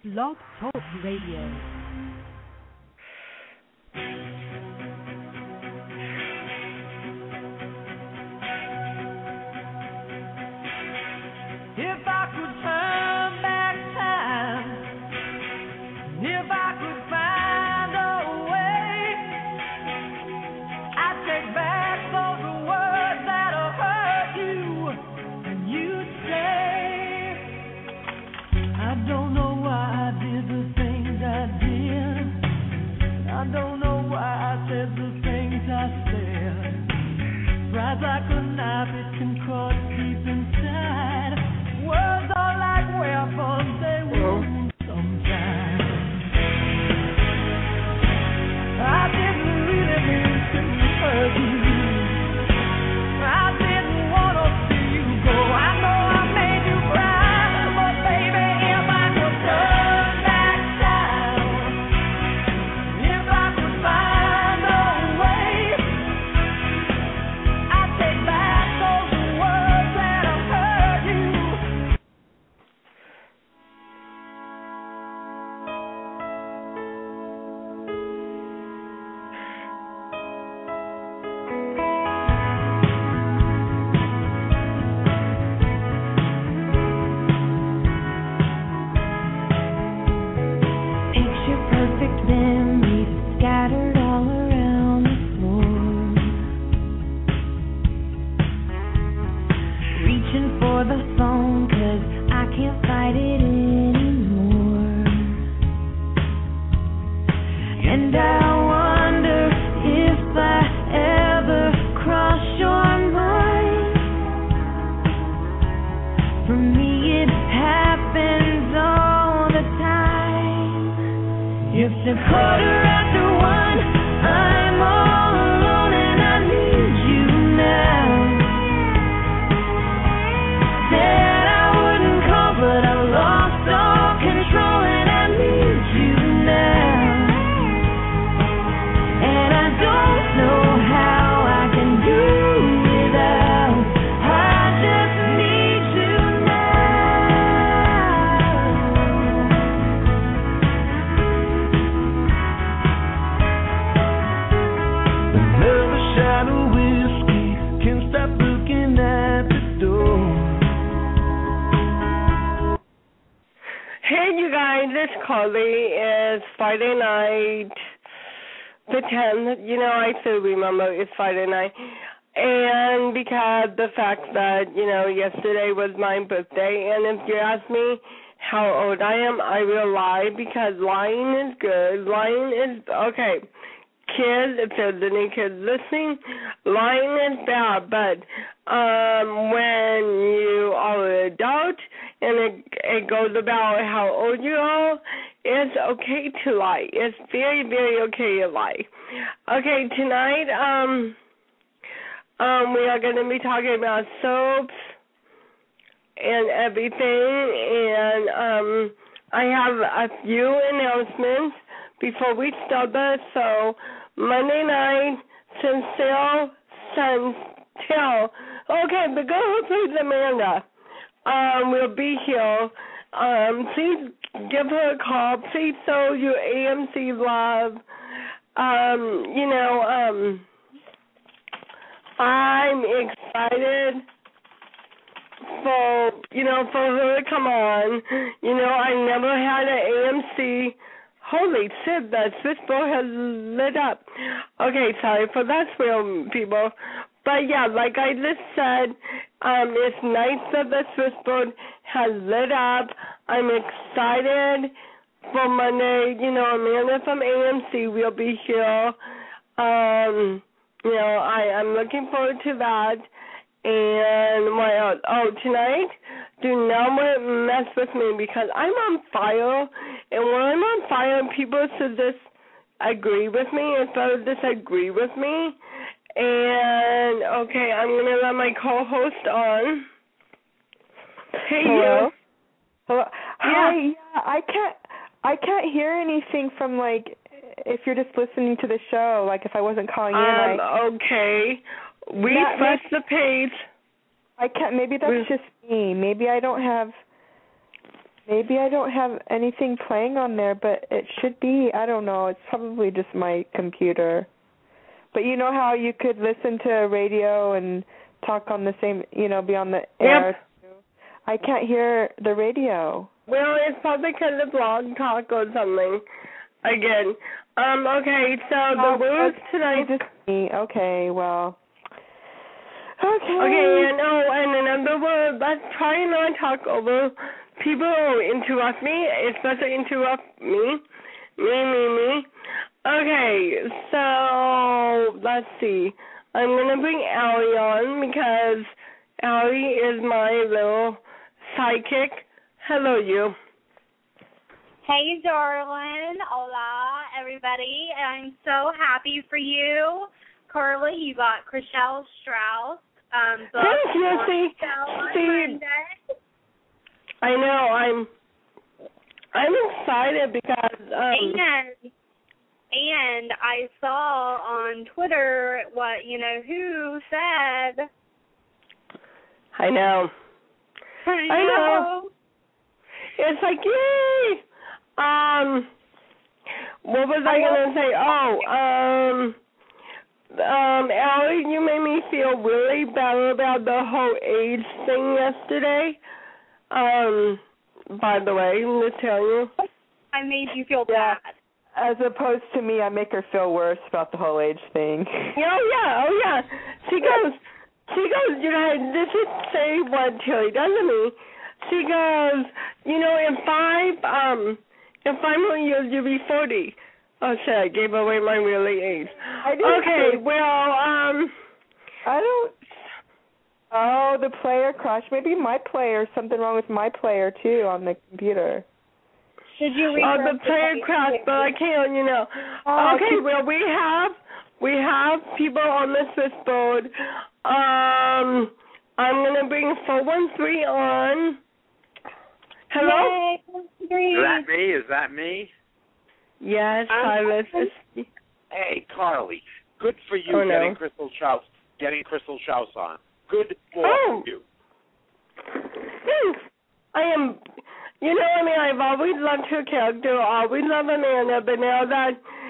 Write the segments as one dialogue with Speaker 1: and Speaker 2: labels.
Speaker 1: Blog Talk Radio.
Speaker 2: If I could turn back time, if I could find a way, I'd take back those words that'll hurt you, and you'd say, I don't know why I did the things I did, I don't know why I said the things I said. Rise like a knife, it can cut deep inside. Words are like weapons, they wound sometimes. I didn't really mean to hurt you. I didn't want to see you go. I know I made you cry, but baby, if I could turn back time, if I could find a way, I'd take back those words that have hurt you. Picture perfect memories scattered all around the floor. Reaching for the phone 'cause I can't fight it anymore. And I wonder if I ever cross your mind. For me it happens all the time. It's a quarter after one, I'm all alone and I need you now. Said I wouldn't call, but I lost all control and I need you now. And I don't know how I can do without. I just need you now. Another shot of whiskey, can't stop looking at the door.
Speaker 3: Hey, you guys, it's Carly. It's Friday night, the 10th. You know, I still remember it's Friday night. And because the fact that, you know, yesterday was my birthday, and if you ask me how old I am, I will lie because lying is good. Lying is, okay, kids, if there's any kids listening, lying is bad, but when you are an adult and it goes about how old you are, it's okay to lie. It's very, very okay to lie. Okay, tonight we are going to be talking about soaps and everything, and I have a few announcements before we start this. So Monday night, Sincere Santel, okay, the girl who plays Amanda, will be here. Please give her a call. Please show your AMC love. You know, I'm excited for her to come on. You know, I never had an AMC. Holy shit, that switchboard has lit up. Okay, sorry for that, real people. But yeah, like I just said, it's nice that the switchboard has lit up. I'm excited for Monday. You know, Amanda from AMC will be here. You know, I'm looking forward to that. And what else? Oh, tonight, do not mess with me because I'm on fire. And when I'm on fire, people should just agree with me instead of disagree with me. And, okay, I'm going to let my co-host on. Hey,
Speaker 4: hello?
Speaker 3: you.
Speaker 4: Hello. Hi.
Speaker 3: Yeah.
Speaker 4: Yeah, I can't hear anything from, like, if you're just listening to the show, like if I wasn't calling in.
Speaker 3: Okay. Refresh the page.
Speaker 4: I can't. Maybe that's just me. Maybe I don't have. Maybe I don't have anything playing on there, but it should be. I don't know. It's probably just my computer. But you know how you could listen to radio and talk on the same, be on the air?
Speaker 3: Yep.
Speaker 4: I can't hear the radio.
Speaker 3: Well, it's probably because of Blog Talk or something. Again. Okay, so the words tonight.
Speaker 4: Just me. Okay, well. Okay.
Speaker 3: Okay, and another word, let's try and not talk over people who interrupt me, especially interrupt me. Me. Okay, so let's see. I'm going to bring Allie on because Allie is my little sidekick. Hello, you.
Speaker 1: Hey, darling. Hola, everybody. I'm so happy for you. Carly, you got Chriselle Strauss.
Speaker 3: Thank you. See, I know. I'm excited because
Speaker 1: and I saw on Twitter what who said.
Speaker 3: I know.
Speaker 1: I know.
Speaker 3: It's like, yay! What was I gonna say? Allie, you made me feel really bad about the whole AIDS thing yesterday. By the way, I'm just telling you.
Speaker 1: I made you feel bad.
Speaker 4: As opposed to me, I make her feel worse about the whole age thing.
Speaker 3: Oh yeah. She goes, this is say what Tilly does to me. She goes, in 5 more years you'll be 40. Oh shit, I gave away my really age. Okay, well, I
Speaker 4: don't. Oh, the player crashed. Maybe my player. Something wrong with my player too on the computer.
Speaker 1: Should you?
Speaker 3: The player crashed, but I can't. Okay, well we have people on the switchboard. I'm gonna bring 413 on. Hello.
Speaker 1: Yay,
Speaker 5: Is that me?
Speaker 3: Yes, Silas.
Speaker 5: Hey, Carly. Good for you getting Crystal Strauss on. Good for you.
Speaker 3: Thanks. I am. I've always loved her character. Always loved Amanda, but now that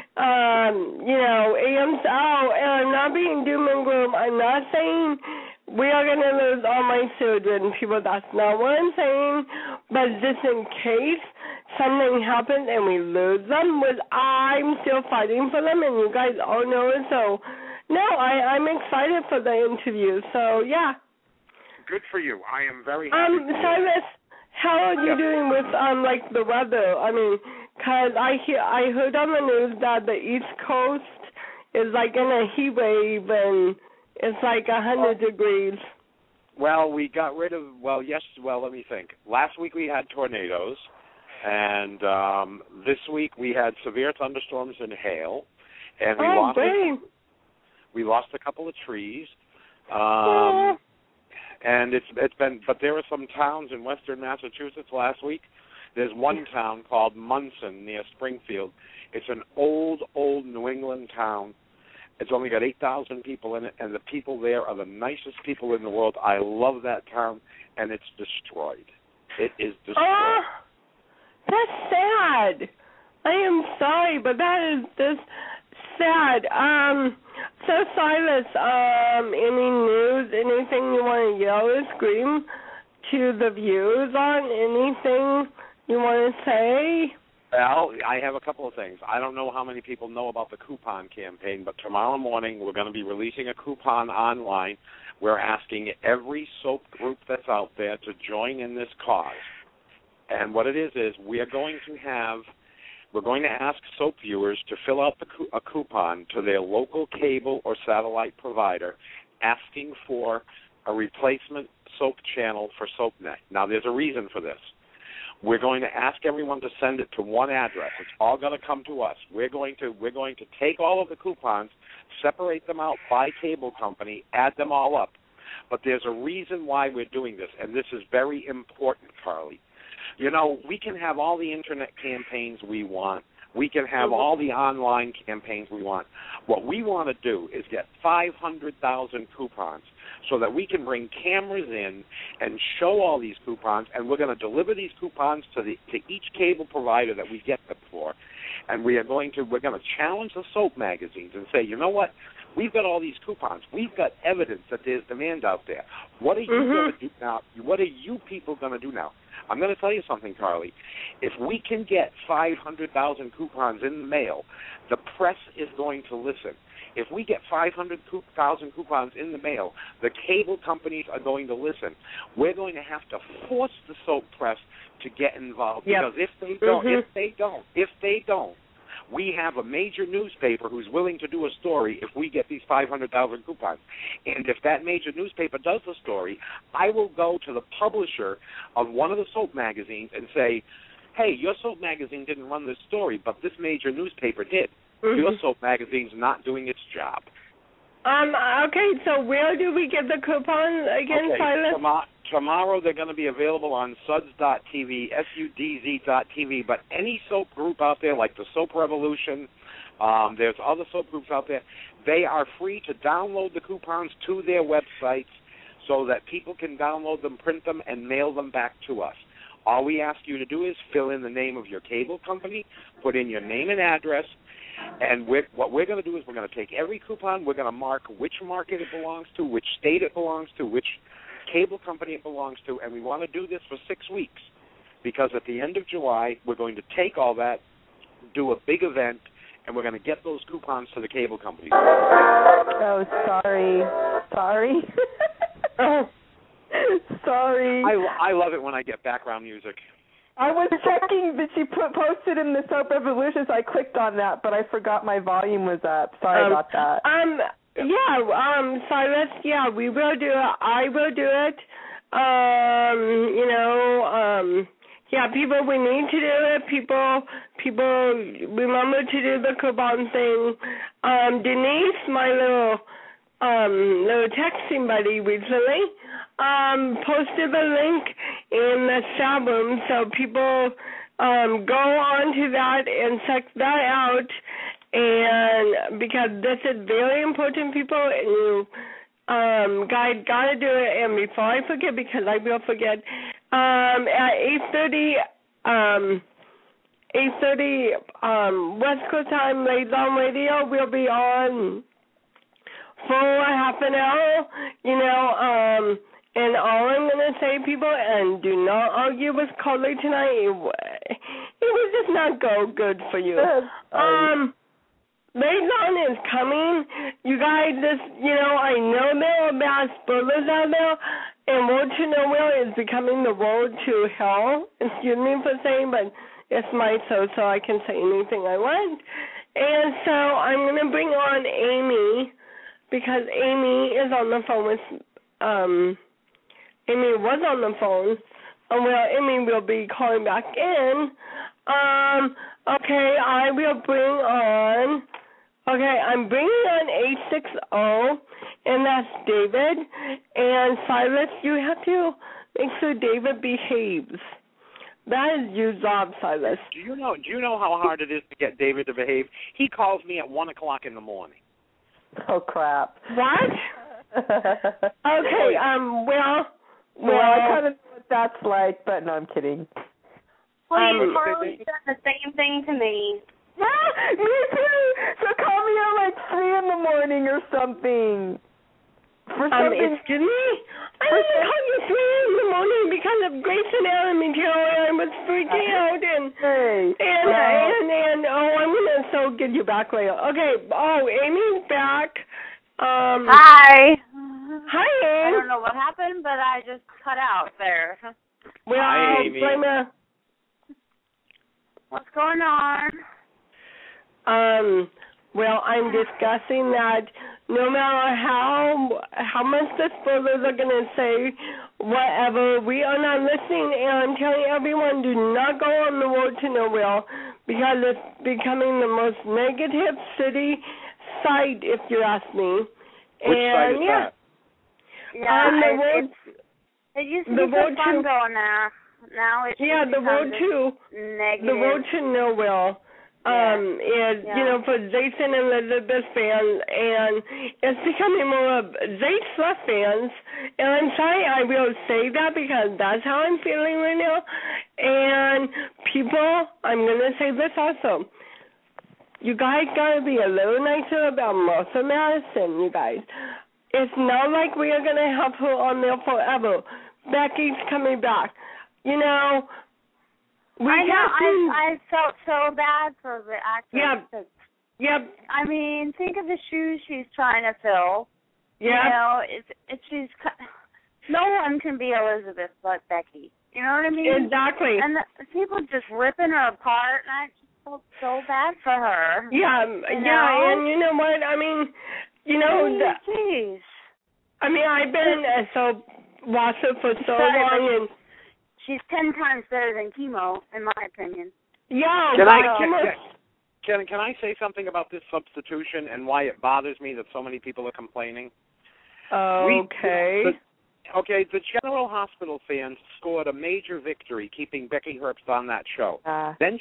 Speaker 3: AM's out, and I'm not being doom and gloom. I'm not saying we are going to lose all my children, people. That's not what I'm saying. But just in case something happens and we lose them, I'm still fighting for them, and you guys all know it. So, no, I'm excited for the interview. So, yeah.
Speaker 5: Good for you. I am very happy.
Speaker 3: Silas, how are you doing with the weather? I mean, because I heard on the news that the East Coast is like in a heat wave and it's like 100 degrees.
Speaker 5: Well, we got rid of let me think. Last week we had tornadoes, and this week we had severe thunderstorms and hail, and we lost a couple of trees. And it's been, but there were some towns in western Massachusetts last week. There's one town called Munson near Springfield. It's an old New England town. It's only got 8,000 people in it, and the people there are the nicest people in the world. I love that town, and it's destroyed. It is destroyed.
Speaker 3: Oh, that's sad. I am sorry, but that is just sad. So Silas, any news, anything you want to yell or scream to the viewers on? Anything you want to say?
Speaker 5: Well, I have a couple of things. I don't know how many people know about the coupon campaign, but tomorrow morning we're going to be releasing a coupon online. We're asking every soap group that's out there to join in this cause. And what it is we're going to ask soap viewers to fill out a coupon to their local cable or satellite provider asking for a replacement soap channel for SoapNet. Now, there's a reason for this. We're going to ask everyone to send it to one address. It's all going to come to us. We're going to take all of the coupons, separate them out by cable company, add them all up. But there's a reason why we're doing this, and this is very important, Carly. We can have all the Internet campaigns we want. We can have all the online campaigns we want. What we want to do is get 500,000 coupons so that we can bring cameras in and show all these coupons, and we're going to deliver these coupons to each cable provider that we get them for. And we're going to challenge the soap magazines and say, you know what? We've got all these coupons. We've got evidence that there's demand out there. What are you going to do now? What are you people going to do now? I'm going to tell you something, Carly. If we can get 500,000 coupons in the mail, the press is going to listen. If we get 500,000 coupons in the mail, the cable companies are going to listen. We're going to have to force the soap press to get involved, because if they don't, we have a major newspaper who's willing to do a story if we get these 500,000 coupons. And if that major newspaper does the story, I will go to the publisher of one of the soap magazines and say, hey, your soap magazine didn't run this story, but this major newspaper did. Your soap magazine's not doing its job.
Speaker 3: Okay, so where do we get the coupons again, Silas?
Speaker 5: Tomorrow they're going to be available on suds.tv, SUDZ.tv, but any soap group out there, like the Soap Revolution, there's other soap groups out there, they are free to download the coupons to their websites so that people can download them, print them, and mail them back to us. All we ask you to do is fill in the name of your cable company, put in your name and address, and what we're going to do is we're going to take every coupon, we're going to mark which market it belongs to, which state it belongs to, which cable company it belongs to, and we want to do this for 6 weeks, because at the end of July, we're going to take all that, do a big event, and we're going to get those coupons to the cable companies.
Speaker 4: Oh, sorry. Sorry.
Speaker 5: I love it when I get background music.
Speaker 4: I was checking that she posted in the Soap Revolution, so I clicked on that, but I forgot my volume was up. Sorry about that.
Speaker 3: Silas, we will do it. I will do it. People, we need to do it. People, remember to do the coupon thing. Denise, my little texting buddy recently, posted the link in the chat room, so people go on to that and check that out. And because this is very important, people, and you gotta do it. And before I forget, because I will forget, at 8:30 West Coast time, Lays On Radio, we'll be on for half an hour. And all I'm gonna say, people, and do not argue with Carly tonight. It was just not good for you. Lays On is coming. You guys I know there are bad spoilers out there, and Road to Nowhere is becoming the road to hell. Excuse me for saying, but it's my show, so I can say anything I want. And so I'm going to bring on Amy, because Amy is on the phone with, Amy was on the phone. Amy will be calling back in. I will bring on... I'm bringing on 860, and that's David. And Silas, you have to make sure David behaves. That is your job, Silas.
Speaker 5: Do you know how hard it is to get David to behave? He calls me at 1 o'clock in the morning.
Speaker 4: Oh, crap.
Speaker 3: What? Okay,
Speaker 4: I kind of know what that's like, but no, I'm kidding.
Speaker 1: Please, Carly's done the same thing to me.
Speaker 4: Yeah, me too. So call me at like 3 in the morning or something.
Speaker 3: Excuse me? I didn't call you 3 in the morning because of Grace and Ellen material. I was freaking out and I'm gonna get you back later. Okay. Oh, Amy's back.
Speaker 1: Hi.
Speaker 3: Hi, Amy.
Speaker 1: I don't know what happened, but I just cut out there.
Speaker 3: Well,
Speaker 5: hi, Amy.
Speaker 1: What's going on?
Speaker 3: I'm discussing that no matter how much the spoilers are going to say, whatever, we are not listening, and I'm telling everyone, do not go on the Road to Nowhere, because it's becoming the most negative site, if you ask me.
Speaker 5: Which site is that?
Speaker 1: It used to be so fun going there. Now it's
Speaker 3: the Road to
Speaker 1: negative.
Speaker 3: The Road to Nowhere. is, you know, for Zait's and Elizabeth fans, and it's becoming more of Zait's left fans. And I'm sorry, I will say that because that's how I'm feeling right now. And people, I'm going to say this also. You guys got to be a little nicer about Martha Madison, you guys. It's not like we are going to have her on there forever. Becky's coming back. You know,
Speaker 1: I felt so bad for the actress.
Speaker 3: Yep.
Speaker 1: I mean, think of the shoes she's trying to fill.
Speaker 3: Yep.
Speaker 1: You know, she's no one can be Elizabeth but Becky. You know what I mean?
Speaker 3: Exactly.
Speaker 1: And the people just ripping her apart, and I just felt so bad for her.
Speaker 3: Yeah, and you know what? I mean, you know,
Speaker 1: Jeez.
Speaker 3: I mean, I've been so watched her for so long, and
Speaker 1: she's 10 times better than chemo, in my opinion.
Speaker 3: Yeah.
Speaker 5: Can I say something about this substitution and why it bothers me that so many people are complaining?
Speaker 3: Okay.
Speaker 5: The General Hospital fans scored a major victory keeping Becky Herbst on that show. Then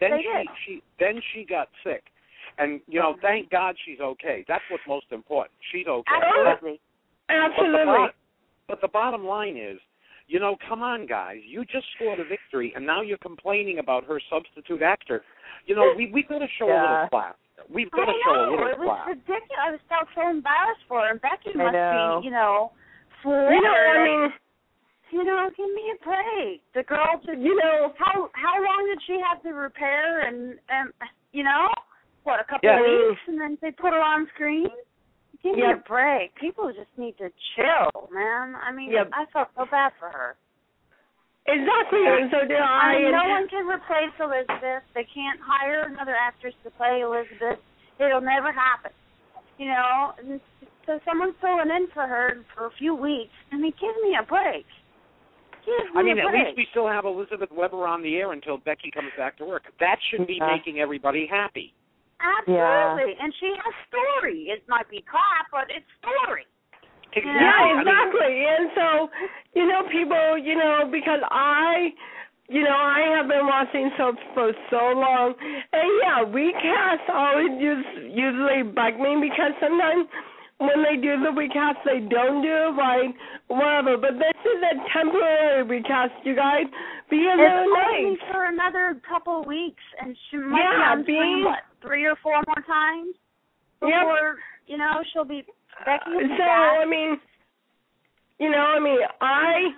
Speaker 5: she got sick, and you know, thank God she's okay. That's what's most important. She's okay.
Speaker 3: Absolutely.
Speaker 5: But the bottom line is, you know, come on, guys. You just scored a victory, and now you're complaining about her substitute actor. You know, we've got to show a little class. We've got to show a little class.
Speaker 1: It was ridiculous. I felt so embarrassed for her. And Becky must be, you know,
Speaker 3: floored. You know, I mean,
Speaker 1: you know, give me a break. The girl just,
Speaker 3: you know,
Speaker 1: how long did she have to repair? And you know, what, a couple of weeks, and then they put her on screen? Give me a break. People just need to chill, man. I mean, I felt so bad for her.
Speaker 3: Exactly, and so did I.
Speaker 1: No one can replace Elizabeth. They can't hire another actress to play Elizabeth. It'll never happen. You know, so someone's filling in for her for a few weeks. I mean, give me a break.
Speaker 5: At least we still have Elizabeth Weber on the air until Becky comes back to work. That should be making everybody happy.
Speaker 1: Absolutely, and she has story. It might be crap, but it's story.
Speaker 5: Exactly.
Speaker 3: Yeah, exactly. And so, you know, people, you know, because I have been watching soaps for so long, and recast always usually bug me because sometimes when they do the recast, they don't do it right, whatever. But this is a temporary recast, you guys. Be a little nice.
Speaker 1: It's only for another couple of weeks, and she might be on screen, what, 3 or 4 more times before, you know, she'll be Becky will be back.
Speaker 3: I mean, you know, I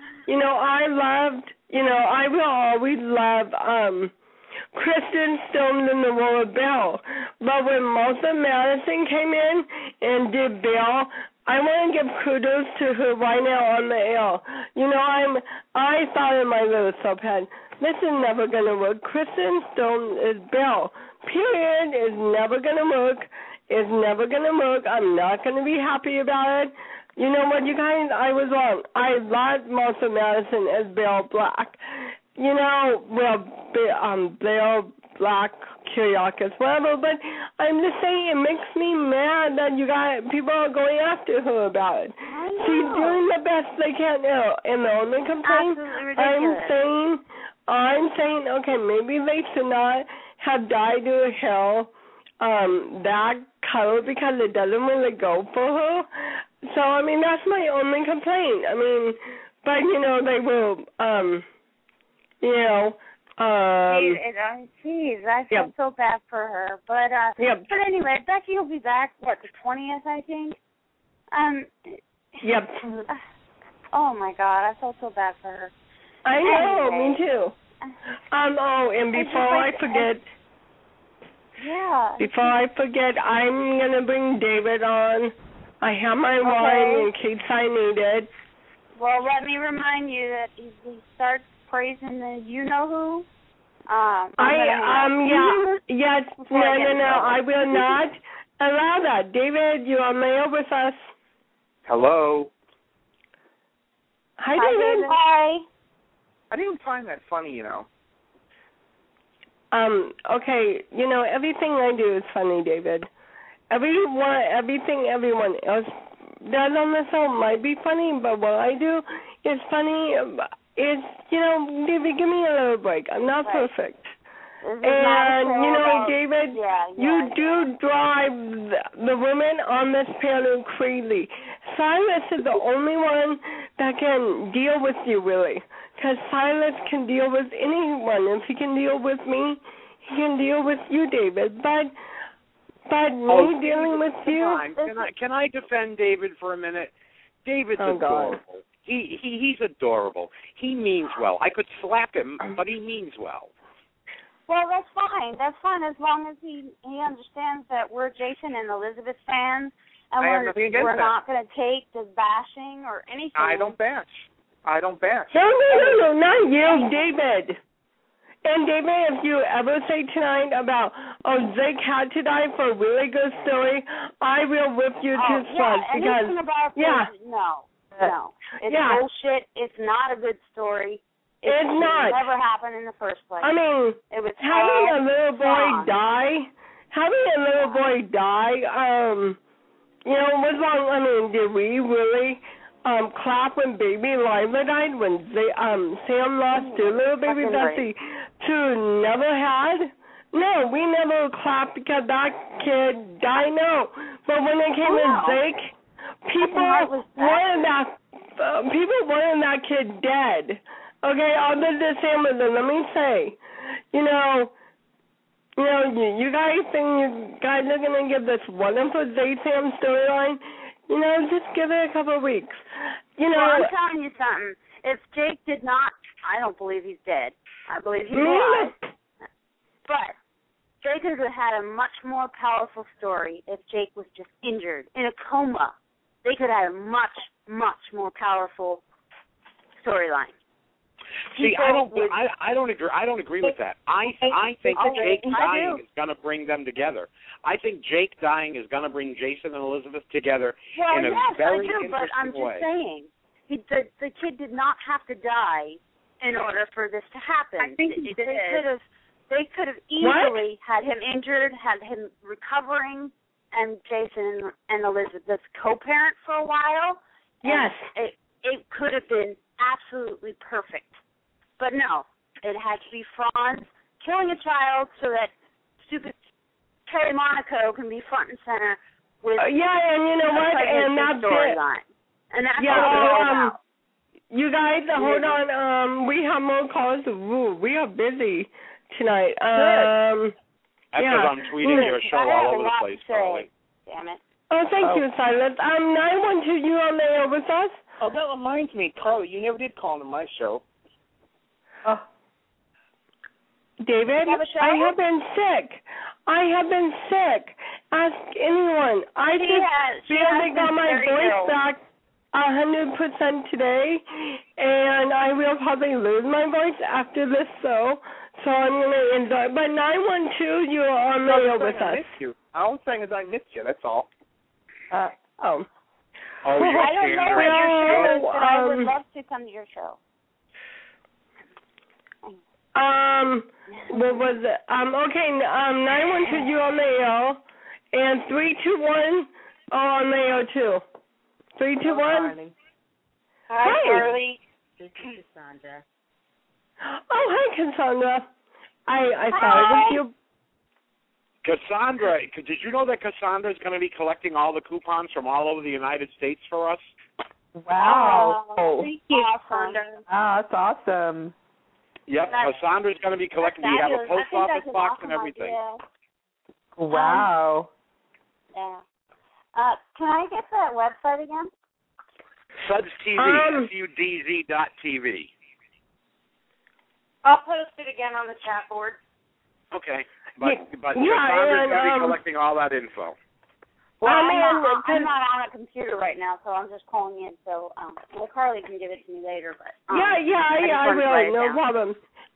Speaker 3: will always love Kristen Stone in the role of Belle. But when Martha Madison came in and did Belle, I want to give kudos to her right now on the air. You know, I thought in my little soap head, this is never going to work. Kristen Stone is Belle. Period. Is never going to work. It's never going to work. I'm not going to be happy about it. You know what, you guys? I was wrong. I loved Martha Madison as Belle Black. You know, Belle Black, Kyriakis, whatever, but I'm just saying it makes me mad that you guys, people are going after her about it. She's doing the best they can now, and the only complaint I'm saying, okay, maybe they should not have dyed her hair that color because it doesn't really go for her. So, I mean, that's my only complaint. I mean, but, you know, they will, you know.
Speaker 1: Geez, I feel so bad for her. But anyway, Becky will be back, what, the 20th, I think? Oh, my God, I felt so bad for her.
Speaker 3: I know, me too. And before I forget, I'm going to bring David on. I have my wine in case I need it.
Speaker 1: Well, let me remind you that if he starts praising the you-know-who, no, I will not allow that. David, you are mail with us.
Speaker 6: Hello.
Speaker 3: Hi, David.
Speaker 1: Hi.
Speaker 6: I didn't find that funny, you know.
Speaker 3: Okay, you know, everything I do is funny, David. Everything everyone else does on the show might be funny, but what I do is funny. It's, you know, David, give me a little break. I'm not perfect. And, you know, David, you do drive the women on this panel crazy. Silas is the only one that can deal with you, really, because Silas can deal with anyone. If he can deal with me, he can deal with you, David. But me dealing with you...
Speaker 5: Can I defend David for a minute? David's adorable. He's adorable. He means well. I could slap him, but he means well.
Speaker 1: Well, that's fine. That's fine as long as he understands that we're Jason and Elizabeth fans, and we're not going to take the bashing or anything.
Speaker 6: I don't bash.
Speaker 3: No, not you, David. And David, if you ever say tonight about, Zeke had to die for a really good story, I will whip you to slugs.
Speaker 1: Anything about this, no. It's bullshit. It's not a good story.
Speaker 3: It's not.
Speaker 1: It never happened in the first place.
Speaker 3: I mean,
Speaker 1: it was
Speaker 3: having a little boy die, you know, was wrong. I mean, did we really clap when baby Lila died, when Sam lost their little baby that the two never had? No, we never clapped because that kid died, no. But when it came to Zeke, people wanted that kid dead. Okay, other than Sam, let me say, you guys think you guys are going to give this wonderful Zeke-Sam storyline? You know, just give it a couple of weeks. You know,
Speaker 1: well, I'm telling you something. If Jake did not, I don't believe he's dead. I believe he's alive. But Jake could have had a much more powerful story if Jake was just injured, in a coma. They could have had a much, much more powerful storyline.
Speaker 5: See, I don't agree with that. I think Jake dying is going to bring them together. I think Jake dying is going to bring Jason and Elizabeth together in a very interesting way.
Speaker 1: But I'm just saying, the kid did not have to die in order for this to happen.
Speaker 6: I think he did.
Speaker 1: They could have easily had him injured, had him recovering, and Jason and Elizabeth co-parent for a while.
Speaker 3: Yes.
Speaker 1: It could have been absolutely perfect. But no, it had to be Franz killing a child so that stupid Terry Monaco can be front and center with
Speaker 3: and you know what? And that's
Speaker 1: storyline. And that's what it's all about.
Speaker 3: You guys, hold on. We have more calls. Ooh, we are busy tonight.
Speaker 5: That's because I'm tweeting your show all over the place, Carly.
Speaker 1: Damn it.
Speaker 3: Oh, thank you, Silas. 912, you on the air with us?
Speaker 6: Oh, that reminds me, Carly, you never did call into my show.
Speaker 3: David, I have been sick. Ask anyone. I barely got my voice back 100% today, and I will probably lose my voice after this show, so I'm going to enjoy it. But 912, you are on the air with us.
Speaker 6: I missed you. All I'm saying is I missed you, that's all.
Speaker 1: I don't know where your show is, but I would love to come to your show.
Speaker 3: What was it? Okay, 912, you on the air, and 321 on the air too. 321.
Speaker 1: Hi, Carly. This is Cassandra.
Speaker 3: Oh, hi, Cassandra. I thought it was you.
Speaker 5: Cassandra, did you know that Cassandra is going to be collecting all the coupons from all over the United States for us?
Speaker 4: Wow.
Speaker 1: Thank you, Cassandra.
Speaker 4: Oh, that's awesome.
Speaker 5: Yep, Cassandra's going to be collecting. We have a post office box and everything.
Speaker 4: Wow.
Speaker 1: Yeah. Can I get that website again?
Speaker 5: Suds TV, SUDZ.TV.
Speaker 1: I'll post it again on the chat board.
Speaker 5: Okay. But Cassandra's going to be collecting all that info.
Speaker 1: Well, I'm not on a computer right now, so I'm just calling in. So, Carly can give it to me later. But
Speaker 3: I will. No problem.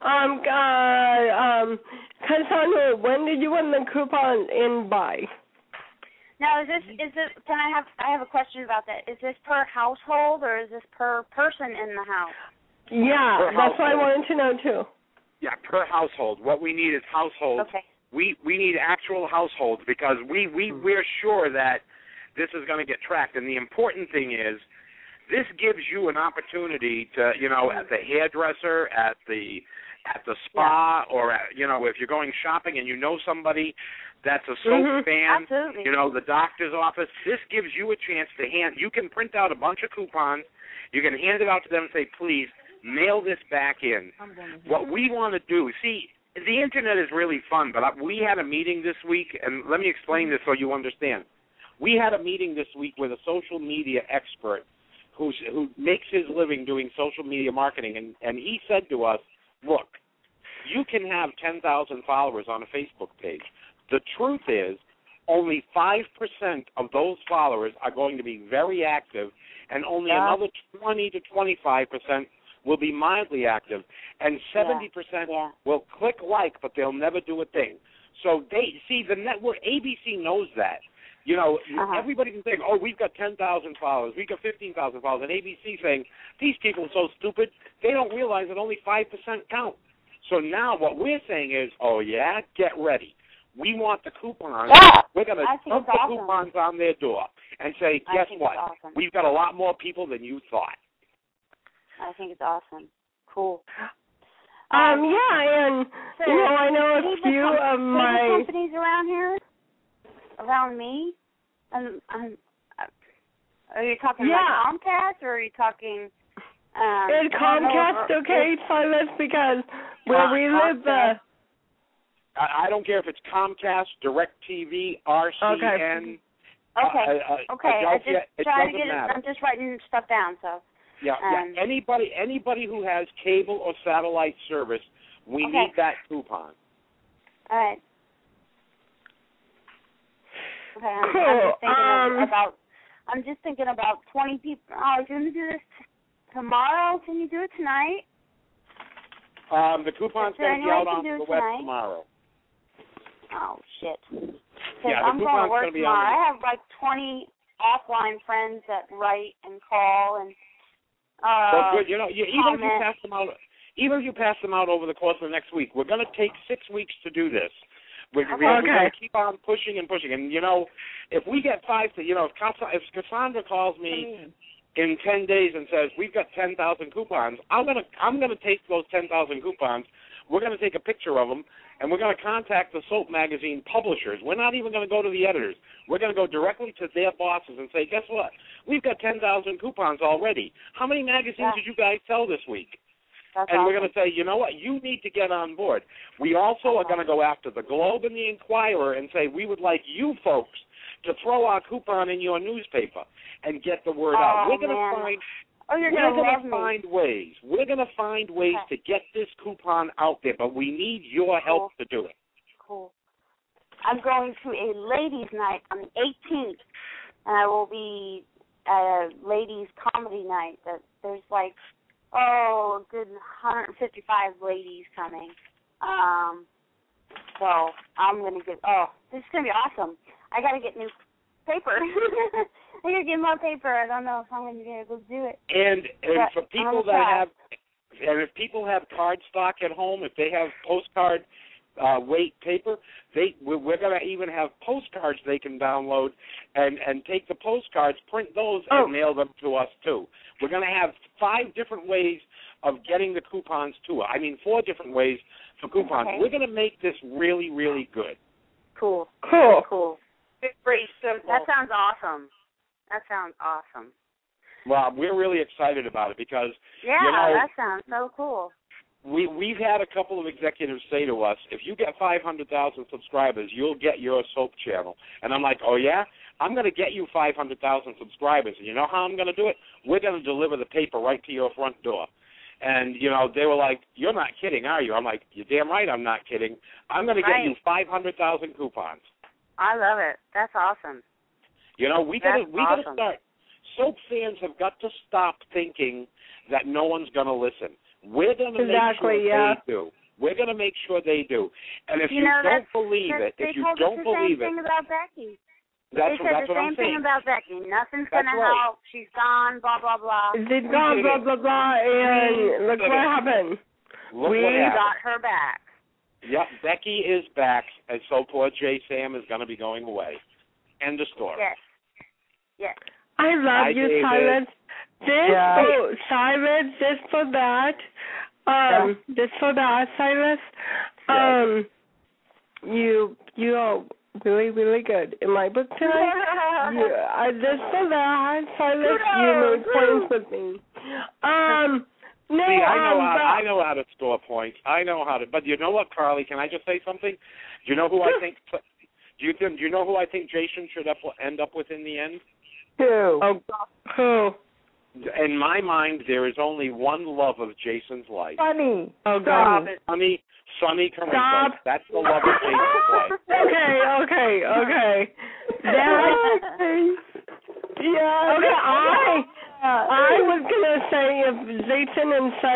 Speaker 3: Cassandra, when did you win the coupon in by?
Speaker 1: Now, is this? Can I have a question about that? Is this per household or is this per person in the house?
Speaker 3: Yeah, that's what I wanted to know too.
Speaker 5: Yeah, per household. What we need is households.
Speaker 1: Okay.
Speaker 5: We need actual households because we're sure that this is going to get tracked. And the important thing is this gives you an opportunity to, at the hairdresser, at the at the spa or, if you're going shopping and you know somebody that's a soap fan,
Speaker 1: absolutely.
Speaker 5: the doctor's office, this gives you a chance to you can print out a bunch of coupons, you can hand it out to them and say, please, mail this back in. What we want to do, see, the Internet is really fun, but we had a meeting this week, and let me explain this so you understand. We had a meeting this week with a social media expert who makes his living doing social media marketing, and he said to us, look, you can have 10,000 followers on a Facebook page. The truth is only 5% of those followers are going to be very active, and only another 20 to 25% will be mildly active, and 70% will click like, but they'll never do a thing. So the network, ABC knows that. Everybody can think, we've got 10,000 followers, we've got 15,000 followers, and ABC saying, these people are so stupid, they don't realize that only 5% count. So now what we're saying is, get ready. We want the coupons.
Speaker 1: Yeah,
Speaker 5: we're going to put the coupons on their door and say, guess what?
Speaker 1: Awesome.
Speaker 5: We've got a lot more people than you thought.
Speaker 1: I think it's awesome. Cool.
Speaker 3: And so, I know a few of my
Speaker 1: companies around here, around me. Are you talking about Comcast, or are you talking?
Speaker 3: Is Comcast okay, Silas? Because where we live,
Speaker 5: I don't care if it's Comcast, DirecTV, RCN.
Speaker 1: Okay.
Speaker 5: I'm
Speaker 1: just writing stuff down. So.
Speaker 5: Yeah. Anybody who has cable or satellite service, we need that coupon.
Speaker 1: All right. Okay. I'm just thinking about 20 people. Oh, are you going to do this tomorrow? Can you do it tonight?
Speaker 5: The coupon's going to be out on the web tomorrow.
Speaker 1: Oh, shit.
Speaker 5: I'm
Speaker 1: going to work tomorrow. I have like 20 offline friends that write and call and
Speaker 5: good. Even if you pass them out over the course of the next week, we're going to take 6 weeks to do this. We're going to keep on pushing and pushing. And, if we get if Cassandra calls me in 10 days and says, we've got 10,000 coupons, I'm going to take those 10,000 coupons, we're going to take a picture of them, and we're going to contact the soap magazine publishers. We're not even going to go to the editors. We're going to go directly to their bosses and say, guess what? We've got 10,000 coupons already. How many magazines did you guys sell this week? We're going to say, you know what? You need to get on board. We also are going to go after the Globe and the Inquirer and say, we would like you folks to throw our coupon in your newspaper and get the word out. We're going to find... We're going to find ways. We're going to find ways to get this coupon out there, but we need your help to do it.
Speaker 1: Cool. I'm going to a ladies' night on the 18th, and I will be at a ladies' comedy night. There's like, a good 155 ladies coming. So I'm going to get, this is going to be awesome. I got to get new paper. I got to get more paper. I don't know if I'm going to be able to do it.
Speaker 5: And for people if people have card stock at home, if they have postcard weight paper, we're going to even have postcards they can download and take the postcards, print those, and mail them to us too. We're going to have 5 different ways of getting the coupons to us. 4 different ways for coupons. Okay. We're going to make this really, really good.
Speaker 1: Cool. It's pretty simple. That sounds awesome.
Speaker 5: Well, we're really excited about it because
Speaker 1: that sounds so cool.
Speaker 5: We've had a couple of executives say to us, if you get 500,000 subscribers, you'll get your soap channel. And I'm like, oh, yeah? I'm going to get you 500,000 subscribers. And you know how I'm going to do it? We're going to deliver the paper right to your front door. And, they were like, you're not kidding, are you? I'm like, you're damn right I'm not kidding. I'm going to get you 500,000 coupons.
Speaker 1: I love it. That's awesome.
Speaker 5: We got to start. Soap fans have got to stop thinking that no one's going to listen. We're going to make sure they do. We're going to make sure they do. And if you don't believe it,
Speaker 1: they told us the same thing about Becky.
Speaker 5: That's
Speaker 1: they said
Speaker 5: what I'm saying.
Speaker 1: The same thing about Becky. Nothing's going to help. She's gone, blah, blah, blah.
Speaker 3: She's gone, blah, blah, blah, and look what happened.
Speaker 1: We got her back.
Speaker 5: Yep, Becky is back, and so poor J. Sam is going to be going away. End of story.
Speaker 1: Yes.
Speaker 3: I love you, Silas. Silas, just for that, Just for that, Silas. You are really, really good in my book tonight. Just for that, Silas, you made points with me. No,
Speaker 5: see, I know how to score points. I know how to. But you know what, Carly? Can I just say something? Do you know who I think? Do you know who I think Jason should end up with in the end?
Speaker 4: Who?
Speaker 3: Oh, who?
Speaker 5: In my mind, there is only one love of Jason's life.
Speaker 4: Sonny.
Speaker 3: Oh, God.
Speaker 5: Sonny Corinthos. That's the love of Jason's life.
Speaker 3: Okay. Yeah. Okay. I was gonna say if Jason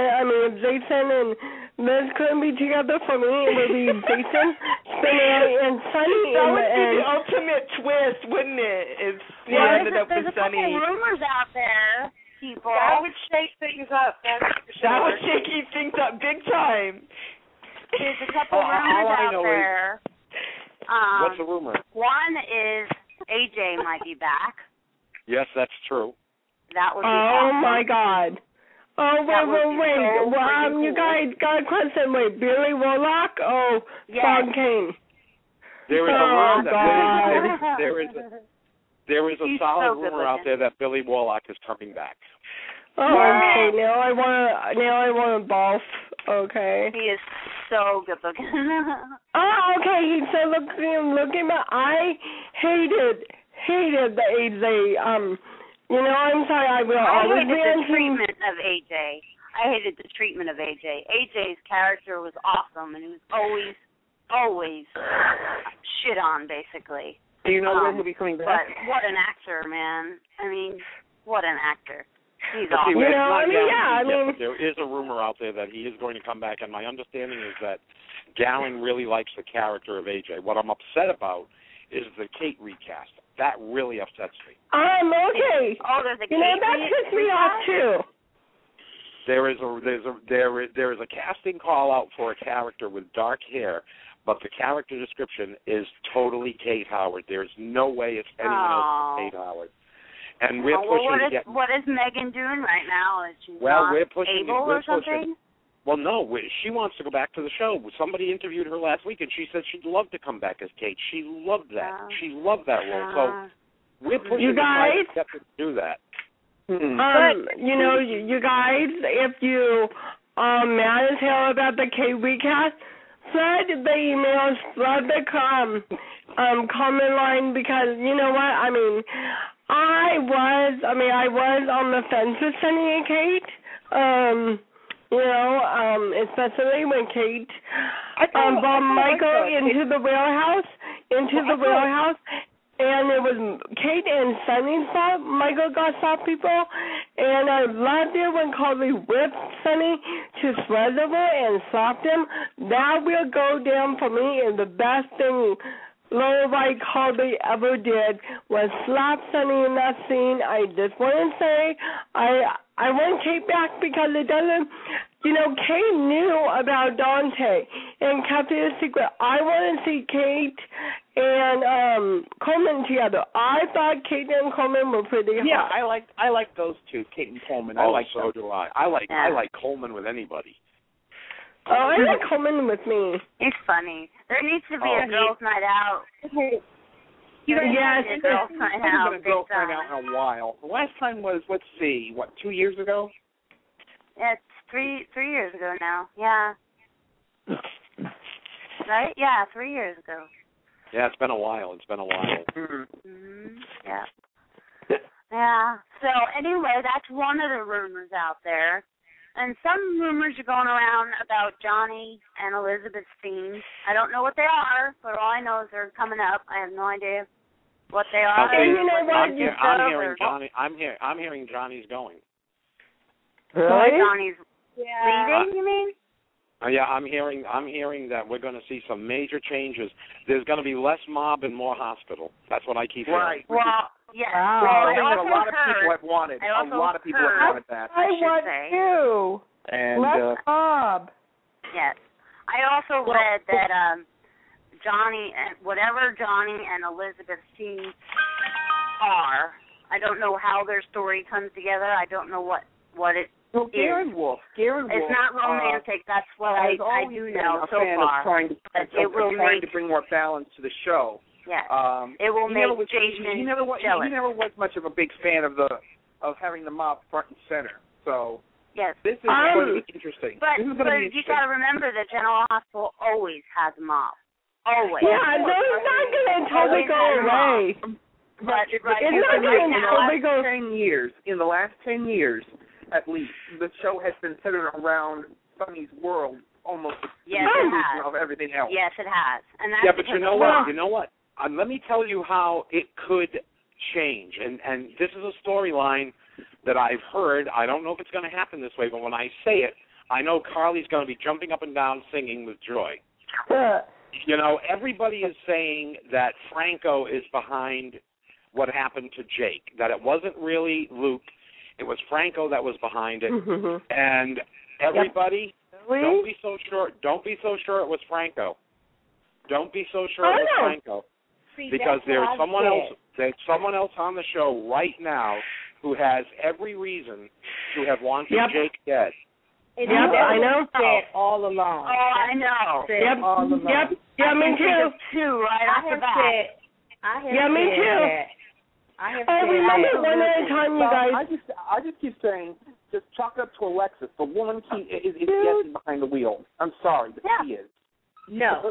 Speaker 3: and Liz couldn't be together, for me it would be Jason, Spinelli, and Sonny.
Speaker 4: That would be the ultimate twist, wouldn't it? If they ended up with Sonny.
Speaker 1: There's a couple rumors out there, people.
Speaker 6: That would shake things up.
Speaker 4: That would shake things up big time.
Speaker 1: There's a couple rumors out there.
Speaker 5: What's the rumor?
Speaker 1: One is AJ might be back.
Speaker 5: Yes, that's true.
Speaker 1: That would be
Speaker 3: awesome. My God. Oh, wait.
Speaker 1: So
Speaker 3: you guys got a question. Wait, Billy Warlock? Oh, Sean Kane.
Speaker 5: There is a rumor that there is a solid rumor out there that Billy Warlock is coming back.
Speaker 3: Oh, okay. Now I want to golf. Okay.
Speaker 1: He is so good looking.
Speaker 3: Okay. He's so looking. I hated the AJ. I'm sorry. I will always be
Speaker 1: the treatment of AJ. I hated the treatment of AJ. AJ's character was awesome, and he was always shit on, basically.
Speaker 6: Do you know when he'll be coming back?
Speaker 1: But what an actor, man. I mean, what an actor. He's
Speaker 5: awesome.
Speaker 3: awesome.
Speaker 5: There is a rumor out there that he is going to come back, and my understanding is that Gallon really likes the character of AJ. What I'm upset about is the Kate recast. That really upsets me.
Speaker 3: Okay.
Speaker 1: Oh, there's a Kate
Speaker 3: that pissed me off too.
Speaker 5: There is a casting call out for a character with dark hair, but the character description is totally Kate Howard. There's no way it's anyone else but Kate Howard. And we're pushing to get.
Speaker 1: What is Megan doing right now? Is she
Speaker 5: we're pushing,
Speaker 1: able
Speaker 5: we're
Speaker 1: or something?
Speaker 5: Well, no, she wants to go back to the show. Somebody interviewed her last week, and she said she'd love to come back as Kate. She loved that. She loved that role. So we're pushing to get her to do that.
Speaker 3: You guys, if you are mad as hell about the Kate recast, flood the emails, flood the comment line, because you know what? I was on the fence with Sonny and Kate. Especially when Kate brought Michael into the warehouse, and it was Kate and Sonny's fault. Michael got soft people, and I loved it when Carly whipped Sonny to shreds and slapped him. That will go down for me as the best thing low-right Carly ever did was slap Sonny in that scene. I just want to say I want Kate back because it doesn't, Kate knew about Dante and kept it a secret. I want to see Kate and Coleman together. I thought Kate and Coleman were pretty hot.
Speaker 6: Yeah, I like those two, Kate and Coleman.
Speaker 5: So do I. I like Coleman with anybody.
Speaker 3: Oh, I like Coleman with me.
Speaker 1: He's funny. There needs to be a girls' night out.
Speaker 3: Yes,
Speaker 6: there's been a girls' night out in a while. The last time was, 2 years ago?
Speaker 1: Yeah, it's three years ago now. Yeah. Right? Yeah, 3 years ago.
Speaker 5: Yeah, it's been a while.
Speaker 1: Yeah. Yeah. So anyway, that's one of the rumors out there. And some rumors are going around about Johnny and Elizabeth's scenes. I don't know what they are, but all I know is they're coming up. I have no idea what they are.
Speaker 5: Okay, I'm hearing Johnny's going.
Speaker 4: Really?
Speaker 1: Johnny's leaving, you mean?
Speaker 5: Yeah, I'm hearing that we're going to see some major changes. There's going to be less mob and more hospital. That's what I keep hearing.
Speaker 6: Right.
Speaker 1: Well, yeah.
Speaker 6: Wow.
Speaker 1: Well,
Speaker 6: a lot of people have wanted. A lot of people have wanted that.
Speaker 4: I want too.
Speaker 6: And
Speaker 4: less mob.
Speaker 1: Yes. I also read that Johnny and Elizabeth's team are, I don't know how their story comes together. I don't know what
Speaker 6: Well, Garen Wolf.
Speaker 1: It's not romantic. That's what I do know so far.
Speaker 6: Trying to bring more balance to the show.
Speaker 1: Yes. It will make Jason
Speaker 6: he never was much of a big fan of having the mob front and center. So
Speaker 1: yes.
Speaker 6: This is going to be interesting.
Speaker 1: But you got to remember that General Hospital always has a mob. Always.
Speaker 3: Yeah, they're not going to totally go away.
Speaker 1: But
Speaker 3: it's not going to totally go.
Speaker 6: In the last 10 years, at least, the show has been centered around Sonny's world almost of everything else.
Speaker 1: Yes, it has. And that's
Speaker 5: but you know what? You know what? Let me tell you how it could change. And this is a storyline that I've heard. I don't know if it's going to happen this way, but when I say it, I know Carly's going to be jumping up and down singing with joy. You know, everybody is saying that Franco is behind what happened to Jake, that it wasn't really Luke. It was Franco that was behind it. And everybody, don't be so sure. Don't be so sure it was Franco. Don't be so sure it was Franco. Because there's someone else. There's someone else on the show right now who has every reason to have wanted Jake dead.
Speaker 3: I know.
Speaker 7: All along.
Speaker 1: Oh, I know.
Speaker 7: All along.
Speaker 3: Yeah, me too.
Speaker 1: Two right off the bat.
Speaker 3: Me too. I remember one at a time, you guys.
Speaker 6: I just keep saying, just chalk it up to Alexis. The woman is getting behind the wheel. I'm sorry, but she is.
Speaker 7: No.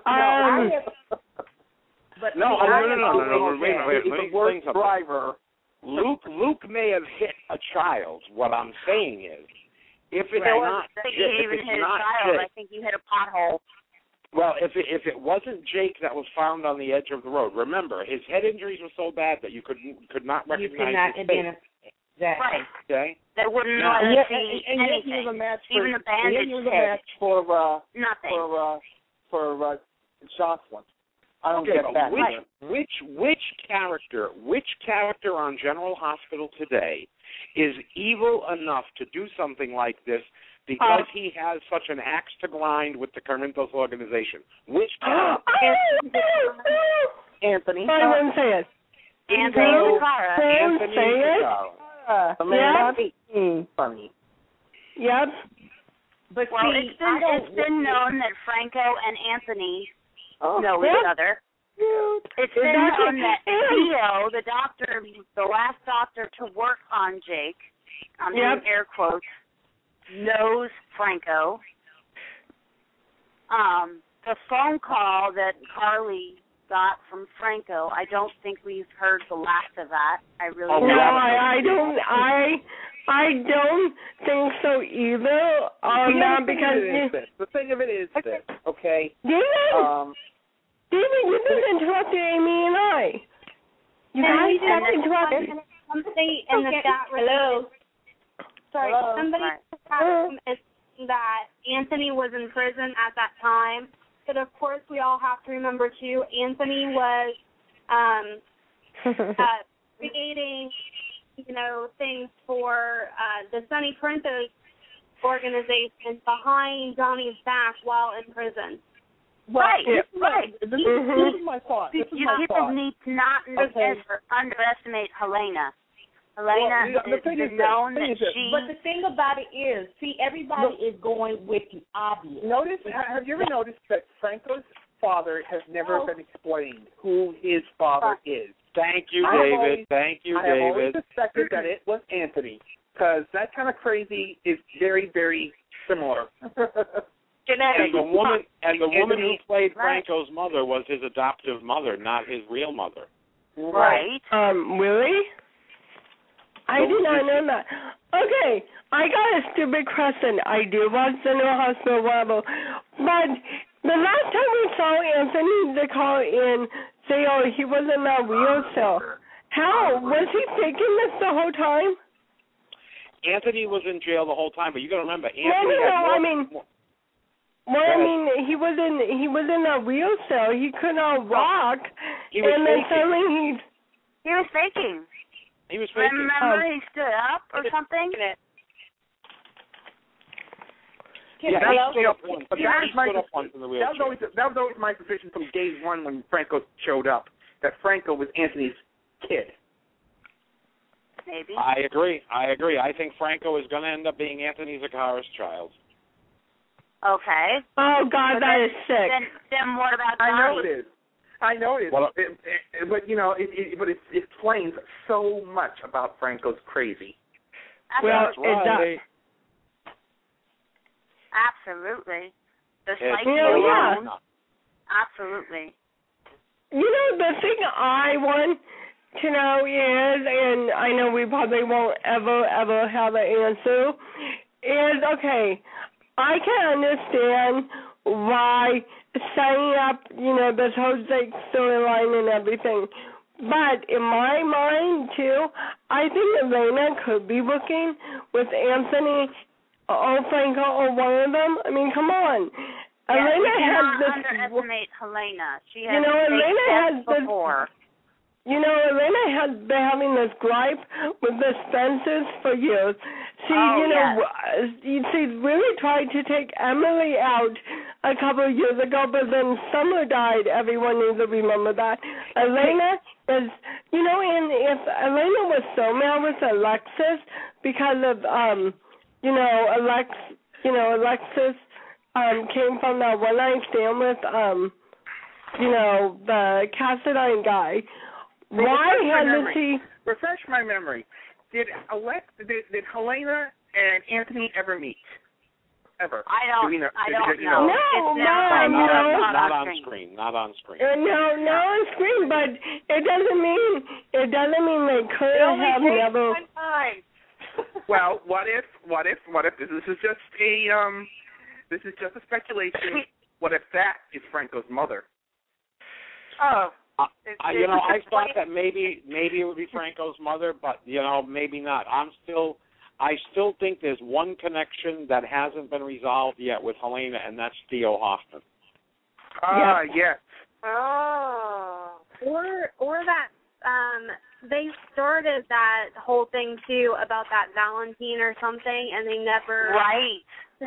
Speaker 5: But no. Wait. Let me explain something.
Speaker 6: Driver.
Speaker 5: Luke may have hit a child. What I'm saying is, if it's not,
Speaker 1: I think you hit a pothole.
Speaker 5: Well, if it wasn't Jake that was found on the edge of the road, remember his head injuries were so bad that you could not recognize his face.
Speaker 1: Right.
Speaker 5: Okay.
Speaker 1: They wouldn't know how to see anything.
Speaker 6: He was a match
Speaker 1: even a bandaged head.
Speaker 6: For Jocelyn. I don't get that.
Speaker 5: Which character on General Hospital today is evil enough to do something like this because he has such an axe to grind with the Corinthos organization? Which character?
Speaker 6: Anthony.
Speaker 3: I wouldn't say it.
Speaker 1: Anthony Zakara.
Speaker 6: Anthony Zakara. Funny.
Speaker 3: Yep.
Speaker 7: But
Speaker 1: it's been known that Franco and Anthony know each other. It's been known that Theo, the doctor, the last doctor to work on Jake, I'm doing air quotes, knows Franco. The phone call that Carly got from Franco, I don't think we've heard the last of that. I really don't.
Speaker 3: No, I don't think so either.
Speaker 6: The thing of it is this, okay?
Speaker 3: David, you just interrupted Amy and I. You guys have interrupted.
Speaker 8: Somebody in the chat room. Hello. Sorry, somebody in the chat room is saying that Anthony was in prison at that time. But of course, we all have to remember too. Anthony was creating, things for the Sonny Corinthos organization behind Johnny's back while in prison.
Speaker 1: Right.
Speaker 6: This is my thought.
Speaker 1: People need to not underestimate Helena. Helena is known that she...
Speaker 7: But the thing about it is, everybody is going with the obvious.
Speaker 6: Have you ever noticed that Franco's father has never been explained who his father is?
Speaker 5: Thank you, David.
Speaker 6: I have always suspected that it was Anthony, because that kind of crazy is very, very similar.
Speaker 5: And the woman who played Franco's mother was his adoptive mother, not his real mother.
Speaker 1: Right.
Speaker 3: Really? I did not know that. Okay, I got a stupid question. I do watch General Hospital Rebel, but the last time we saw Anthony the call in say, he was in a wheel cell. How? Was he faking this the whole time?
Speaker 5: Anthony was in jail the whole time, but you got to remember, Anthony
Speaker 3: he was in a wheel cell. He could not walk.
Speaker 5: He was faking.
Speaker 3: Suddenly
Speaker 1: he was faking.
Speaker 5: He was faking.
Speaker 1: Remember, he stood up or something.
Speaker 6: That was always my suspicion from day one when Franco showed up, that Franco was Anthony's kid.
Speaker 1: maybe.
Speaker 5: I agree. I think Franco is going to end up being Anthony Zaccaris' child.
Speaker 1: Okay.
Speaker 3: Oh, God, that is sick.
Speaker 1: Then what about Donnie?
Speaker 6: I know it is.
Speaker 5: Well,
Speaker 6: but, you know, it explains so much about Franco's crazy.
Speaker 3: Well,
Speaker 5: that's right.
Speaker 1: Absolutely. The psyche
Speaker 3: yeah.
Speaker 1: Absolutely.
Speaker 3: You know, the thing I want to know is, and I know we probably won't ever have an answer, is, okay, I can understand why setting up, you know, this whole storyline and everything. But in my mind, too, I think Elena could be working with Anthony or Franco or one of them. I mean, come on.
Speaker 1: Yeah,
Speaker 3: Elena has this.
Speaker 1: Underestimate Helena. She has
Speaker 3: Elena has
Speaker 1: before.
Speaker 3: Elena has been having this gripe with the Spencers for years. She really tried to take Emily out a couple of years ago, but then Summer died. Everyone needs to remember that. Elena is, and if Elena was so mad with Alexis because of, Alexis came from that one night stand with, the Cassadine guy. Why hasn't she?
Speaker 6: Refresh my memory. Did Helena and Anthony ever meet? Ever?
Speaker 1: I don't know.
Speaker 3: No,
Speaker 5: not on screen. Not on screen.
Speaker 3: No, not on screen. But it doesn't mean they could have never.
Speaker 6: Well, what if this is just a speculation? What if that is Franco's mother?
Speaker 1: Oh.
Speaker 5: I thought that maybe it would be Franco's mother, but maybe not. I still think there's one connection that hasn't been resolved yet with Helena, and that's Theo Hoffman.
Speaker 6: Yes.
Speaker 8: Oh. Or that they started that whole thing too about that Valentine or something, and they never
Speaker 1: Right.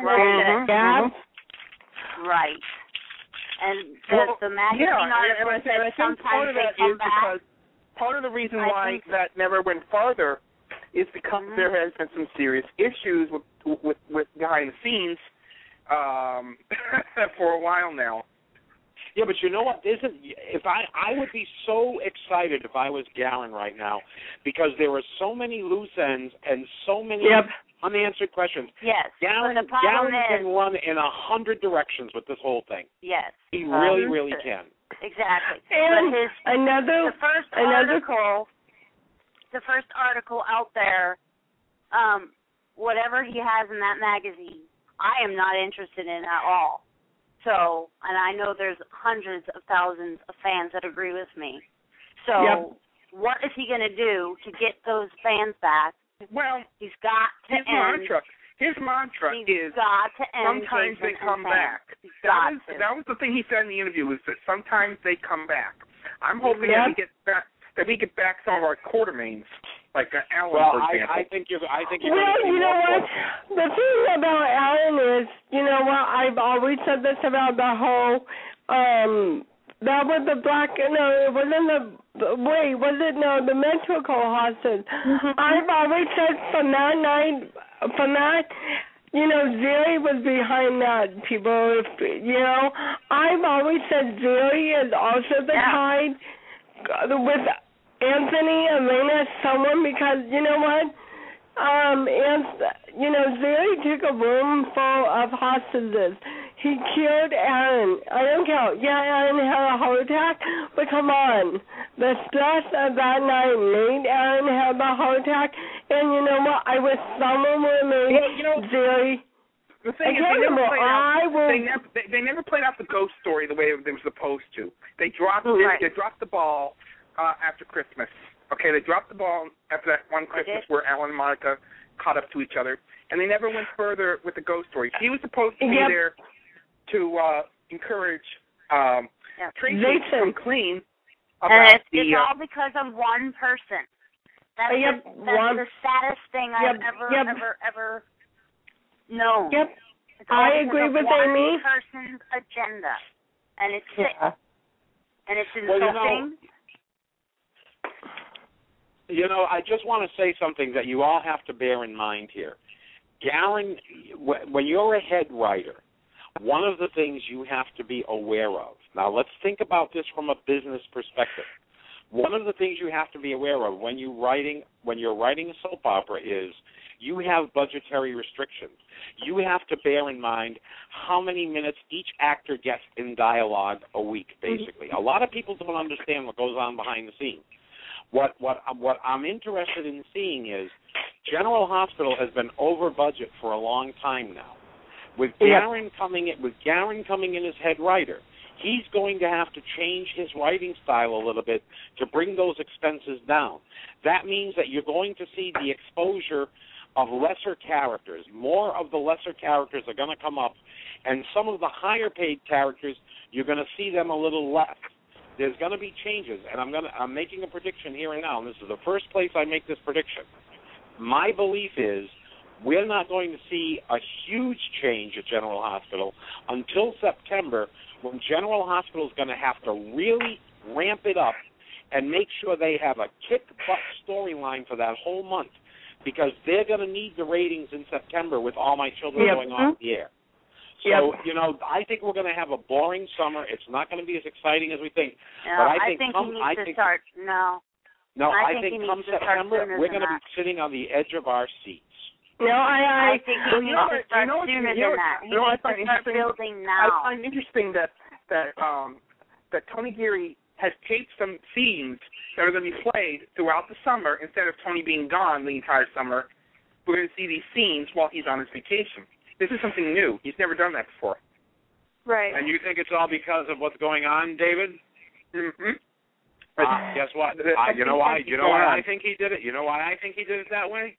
Speaker 1: And the magazine article said sometimes they come back.
Speaker 6: Because part of the reason why that never went farther is because there has been some serious issues with behind the scenes for a while now.
Speaker 5: Yeah, but you know what? I would be so excited if I was Garen right now, because there were so many loose ends and so many unanswered questions.
Speaker 1: Yes.
Speaker 5: Garen can run in 100 directions with this whole thing.
Speaker 1: Yes.
Speaker 5: He really can.
Speaker 1: Exactly.
Speaker 3: And
Speaker 1: but the first article out there, whatever he has in that magazine, I am not interested in at all. So, and I know there's hundreds of thousands of fans that agree with me. So, what is he going to do to get those fans back?
Speaker 6: Well,
Speaker 1: he's got to end.
Speaker 6: His mantra is
Speaker 1: got to end
Speaker 6: sometimes they come back. That was the thing he said in the interview, is that sometimes they come back. I'm hoping that we get back some of our Quartermains, like Alan, for example.
Speaker 5: I think you're
Speaker 3: well, you know what? The thing about Alan is, I've always said this about the whole, that was the the Mexico hostage. I've always said from that, Zuri was behind that, people, I've always said Zuri is also the kind with Anthony and Elena, someone, because you know what? Zuri took a room full of hostages. He killed Aaron. I don't care. Yeah, Aaron had a heart attack, but come on. The stress of that night made Aaron have a heart attack, and you know what? I wish someone would have made Zuri.
Speaker 6: The thing is, they never played out the ghost story the way they were supposed to. They dropped They dropped the ball after Christmas. Okay, they dropped the ball after that one Christmas where Alan and Monica caught up to each other, and they never went further with the ghost story. He was supposed to be there to encourage Tracy to come clean.
Speaker 1: And it's all because of one person. That's the saddest thing I've ever known.
Speaker 3: Yep. I agree with Amy.
Speaker 1: One person's agenda, and it's sick, and it's insulting.
Speaker 5: You know, I just want to say something that you all have to bear in mind here. When you're a head writer, one of the things you have to be aware of. Now, let's think about this from a business perspective. One of the things you have to be aware of when you're writing a soap opera is you have budgetary restrictions. You have to bear in mind how many minutes each actor gets in dialogue a week, basically. A lot of people don't understand what goes on behind the scenes. What I'm interested in seeing is General Hospital has been over budget for a long time now. With Garin coming in as head writer, he's going to have to change his writing style a little bit to bring those expenses down. That means that you're going to see the exposure of lesser characters. More of the lesser characters are going to come up, and some of the higher-paid characters, you're going to see them a little less. There's going to be changes, and I'm making a prediction here and now, and this is the first place I make this prediction. My belief is we're not going to see a huge change at General Hospital until September, when General Hospital is going to have to really ramp it up and make sure they have a kick-butt storyline for that whole month, because they're going to need the ratings in September with All My Children going off the air. So, you know, I think we're going to have a boring summer. It's not going to be as exciting as we think.
Speaker 1: No,
Speaker 5: but
Speaker 1: I think he needs to start. No,
Speaker 5: I think come September, we're going to be sitting on the edge of our seats.
Speaker 1: No, I think he needs to start sooner than that. He needs to start building now.
Speaker 6: I find interesting that Tony Geary has taped some scenes that are going to be played throughout the summer. Instead of Tony being gone the entire summer, we're going to see these scenes while he's on his vacation. This is something new. He's never done that before.
Speaker 1: Right.
Speaker 5: And you think it's all because of what's going on, David?
Speaker 6: Mm-hmm.
Speaker 5: Guess what? You know why? You know why I think he did it? You know why I think he did it that way?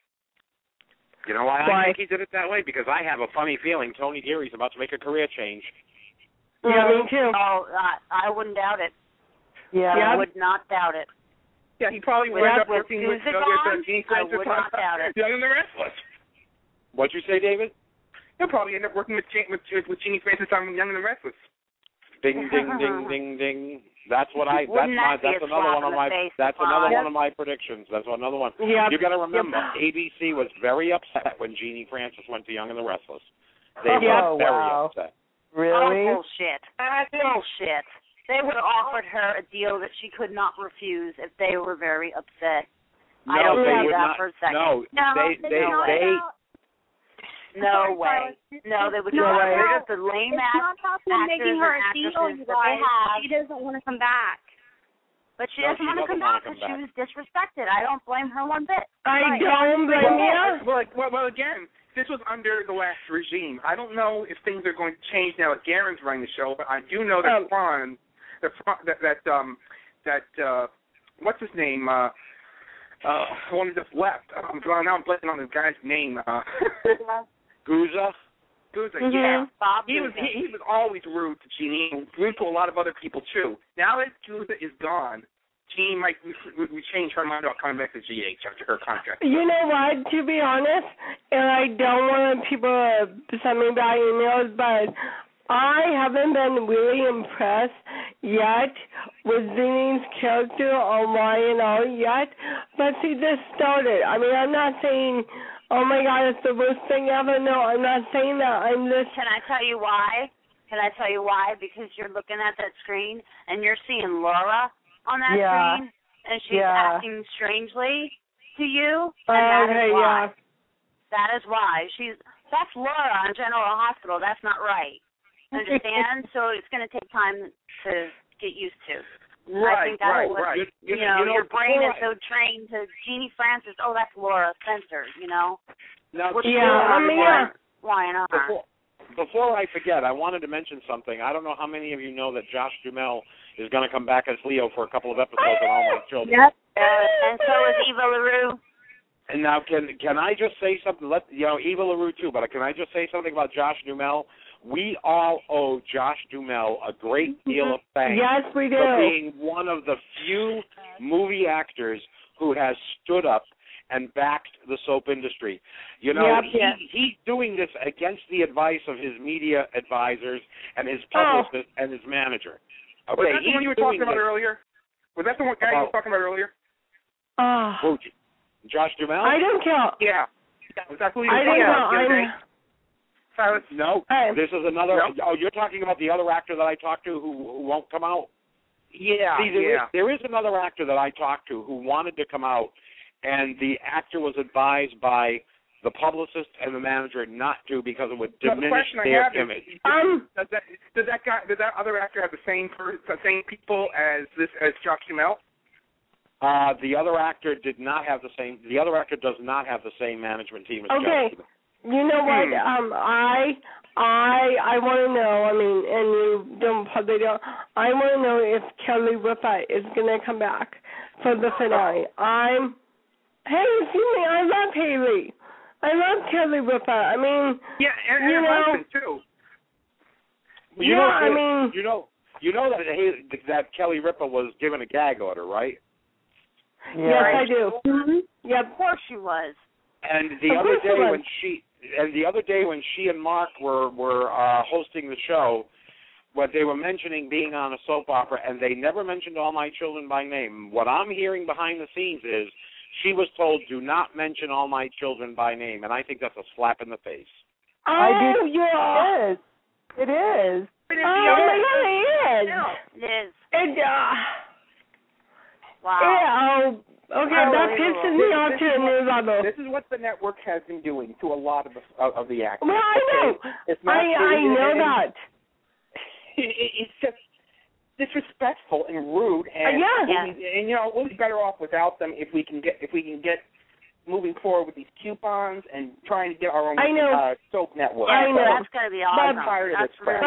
Speaker 5: You know why I think he did it that way? Because I have a funny feeling Tony Geary's about to make a career change.
Speaker 3: Yeah, me too.
Speaker 1: Oh, I wouldn't doubt it.
Speaker 4: Yeah.
Speaker 1: I would not doubt it.
Speaker 6: Yeah, he probably would end up working with Jeannie Francis
Speaker 1: I would not doubt it.
Speaker 6: Young and the Restless.
Speaker 5: What'd you say, David?
Speaker 6: He'll probably end up working with Jeannie Francis on Young and the Restless.
Speaker 5: Ding, ding, ding, ding, ding. That's what I. That's another one of my. That's another one of my predictions. That's another one.
Speaker 3: Yep.
Speaker 5: You got to remember, ABC was very upset when Jeannie Francis went to Young and the Restless. They were very upset.
Speaker 4: Really?
Speaker 1: Oh, bullshit. Bullshit. They would have offered her a deal that she could not refuse if they were very upset.
Speaker 5: No,
Speaker 1: I don't
Speaker 5: they
Speaker 1: believe
Speaker 5: would
Speaker 1: that
Speaker 5: not.
Speaker 1: for a second.
Speaker 5: No, they.
Speaker 1: No way. No, they would not. They're just the lame ass actors
Speaker 8: making her a
Speaker 1: and
Speaker 8: deal,
Speaker 1: actresses that they have.
Speaker 8: She doesn't want to come back.
Speaker 1: But she doesn't want to come back because she was disrespected. I don't blame her one bit.
Speaker 3: I don't blame you.
Speaker 6: Well, again, this was under the last regime. I don't know if things are going to change now that Garen's running the show, but I do know that what's his name? The one who just left. Now I'm blanking on the guy's name.
Speaker 5: Gouza,
Speaker 1: Mm-hmm.
Speaker 6: yeah.
Speaker 1: Bob
Speaker 6: He was always rude to Jeannie, and rude to a lot of other people too. Now that Gouza is gone, Jeannie might change her mind about coming back to GH after her contract.
Speaker 3: You know what? To be honest, and I don't want people to send me bad emails, but I haven't been really impressed yet with Jeannie's character on YNR yet. But see, this started. I mean, I'm not saying, oh my God, it's the worst thing ever. No, I'm not saying that. I'm just.
Speaker 1: Can I tell you why? Because you're looking at that screen and you're seeing Laura on that screen, and she's acting strangely to you, and that is why. That is why. That's Laura on General Hospital. That's not right. Understand? So it's going to take time to get used to. I think that's what, you know, your brain is so trained to Jeannie Francis, oh, that's Laura Spencer, you know?
Speaker 5: Now,
Speaker 1: Why not?
Speaker 5: Before I forget, I wanted to mention something. I don't know how many of you know that Josh Duhamel is going to come back as Leo for a couple of episodes on All My Children.
Speaker 1: Yep. And so is Eva LaRue.
Speaker 5: And now, can I just say something? Eva LaRue too, but can I just say something about Josh Duhamel? We all owe Josh Duhamel a great deal of thanks
Speaker 3: Yes, we do.
Speaker 5: for being one of the few movie actors who has stood up and backed the soap industry. You know, he's doing this against the advice of his media advisors and his publicist and his manager. Okay,
Speaker 6: was that the one you were talking about earlier? Was that the one guy you were talking about earlier?
Speaker 5: Who, Josh Duhamel?
Speaker 3: I don't care.
Speaker 6: Yeah. Was that who you
Speaker 3: I
Speaker 6: were
Speaker 3: don't
Speaker 6: talking about? Silas?
Speaker 5: No. This is another. No. Oh, you're talking about the other actor that I talked to who won't come out?
Speaker 6: Yeah.
Speaker 5: See, there is another actor that I talked to who wanted to come out, and the actor was advised by the publicist and the manager not to because it would diminish their image.
Speaker 6: Does that other actor have the same people as Josh Duhamel?
Speaker 5: The other actor did not have the same. The other actor does not have the same management team as Josh Duhamel.
Speaker 3: You know what? I want to know. I mean, and you don't probably don't. I want to know if Kelly Ripa is going to come back for the finale. Hey, excuse me. I love Haley. I love Kelly Ripa. I mean,
Speaker 6: yeah, and her husband too.
Speaker 5: You know that Kelly Ripa was given a gag order, right?
Speaker 3: Yeah. Yes, I do.
Speaker 1: Mm-hmm.
Speaker 3: Yeah,
Speaker 1: of course she was.
Speaker 5: And the other day when she and Mark were hosting the show, what they were mentioning being on a soap opera, and they never mentioned All My Children by name. What I'm hearing behind the scenes is she was told, do not mention All My Children by name, and I think that's a slap in the face.
Speaker 3: Oh, yeah.
Speaker 4: It is.
Speaker 3: It is.
Speaker 1: It is.
Speaker 3: Wow. Yeah, okay, that pisses me off to a new level.
Speaker 6: This is what the network has been doing to a lot of the actors.
Speaker 3: Well, I know.
Speaker 6: It's not
Speaker 3: I know that.
Speaker 6: It's just disrespectful and rude, and we'll be better off without them if we can get moving forward with these coupons and trying to get our own soap network.
Speaker 1: Yeah, I know. That's going to be awesome.
Speaker 6: I'm tired of this crap.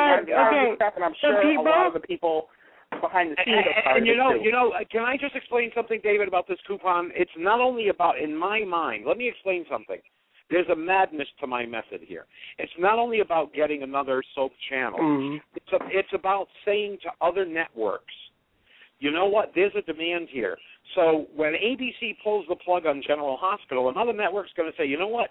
Speaker 6: I'm sure a lot of the people behind the scenes are tired of it.
Speaker 5: Can I just explain something, David, about this coupon? It's not only about, in my mind, let me explain something. There's a madness to my method here. It's not only about getting another soap channel. Mm-hmm. It's about saying to other networks, you know what, there's a demand here. So when ABC pulls the plug on General Hospital, another network's going to say, you know what,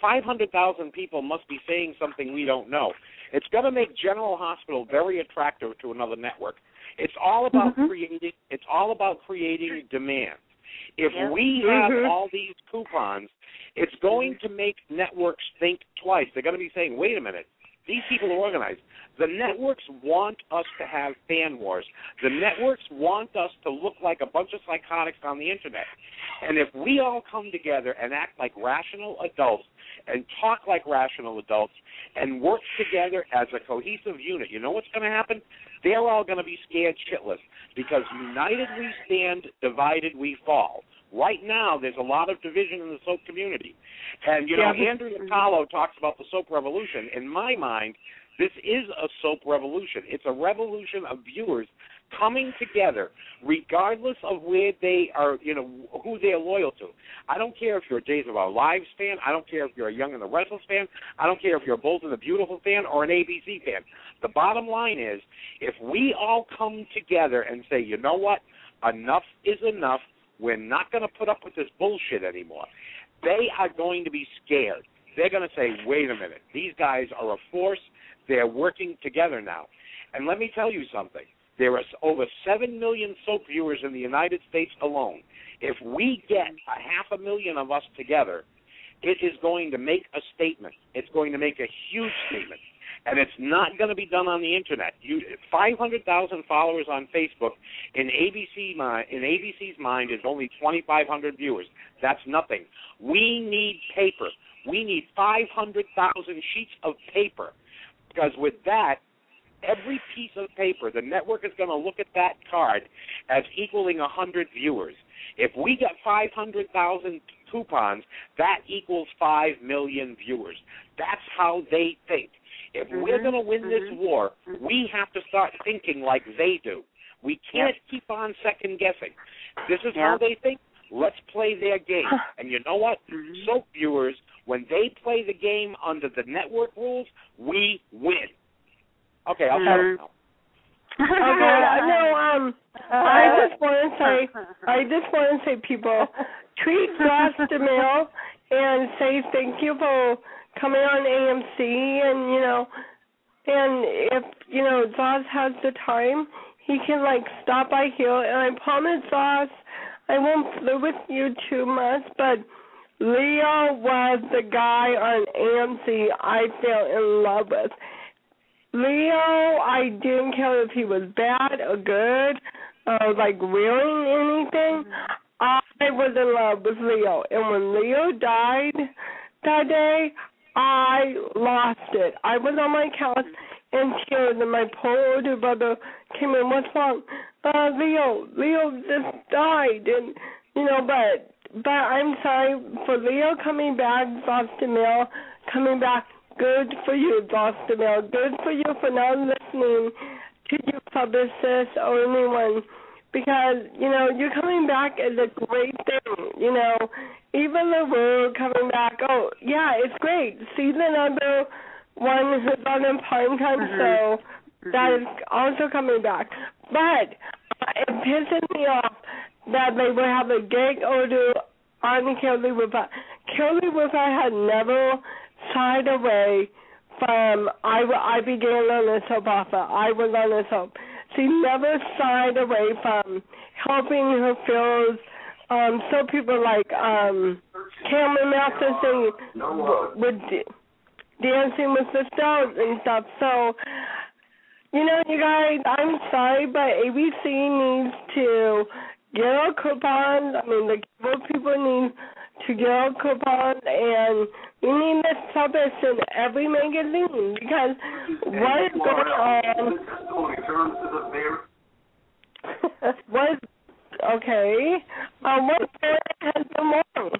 Speaker 5: 500,000 people must be saying something we don't know. It's going to make General Hospital very attractive to another network. It's all about creating. It's all about creating demand. If we have all these coupons, it's going to make networks think twice. They're going to be saying, wait a minute, these people are organized. The networks want us to have fan wars. The networks want us to look like a bunch of psychotics on the Internet. And if we all come together and act like rational adults and talk like rational adults and work together as a cohesive unit, you know what's going to happen? They're all going to be scared shitless because united we stand, divided we fall. Right now, there's a lot of division in the soap community. And, Andrew Natalo talks about the soap revolution. In my mind, this is a soap revolution. It's a revolution of viewers coming together, regardless of where they are, who they're loyal to. I don't care if you're a Days of Our Lives fan. I don't care if you're a Young and the Restless fan. I don't care if you're a Bold and the Beautiful fan or an ABC fan. The bottom line is, if we all come together and say, you know what, enough is enough, we're not going to put up with this bullshit anymore, they are going to be scared. They're going to say, wait a minute, these guys are a force. They're working together now. And let me tell you something. There are over 7 million soap viewers in the United States alone. If we get 500,000 of us together, it is going to make a statement. It's going to make a huge statement. And it's not going to be done on the Internet. 500,000 followers on Facebook in ABC's mind is only 2,500 viewers. That's nothing. We need paper. We need 500,000 sheets of paper. Because with that, every piece of paper, the network is going to look at that card as equaling 100 viewers. If we get 500,000 coupons, that equals 5 million viewers. That's how they think. If we're going to win this war, we have to start thinking like they do. We can't keep on second-guessing. This is how they think. Let's play their game. And you know what? Soap viewers, when they play the game under the network rules, we win. Okay, I'll tell you now.
Speaker 3: I just want to say, people, tweet Josh Duhamel and say thank you for coming on AMC, and if Josh has the time, he can stop by here, and I promise Josh I won't flirt with you too much, but Leo was the guy on AMC I fell in love with. Leo, I didn't care if he was bad or good, like wearing anything. I was in love with Leo. And when Leo died that day, I lost it. I was on my couch in tears, and my poor older brother came in. What's wrong? Leo just died. And, you know, but I'm sorry for Leo coming back, Foster Mill, coming back. Good for you, Foster Mill. Good for you for not listening to your publicist or anyone, because, you know, you're coming back is a great thing, you know. Even the world coming back, oh, yeah, it's great. Season number 1 who's on in primetime show, that is also coming back. But it pisses me off that they would have a gay older on Kelly Ripa. Kelly Ripa had never shied away from, I began on a soap opera. I was on a soap. She never shied away from helping her feels. So people like Cameron Matheson with Dancing with the Stars and stuff. So, you know, you guys, I'm sorry, but ABC needs to get our coupons. I mean, the cable people need to get our coupons, and we need to stop this in every magazine, because what is going on? What is, okay. What has been wrong?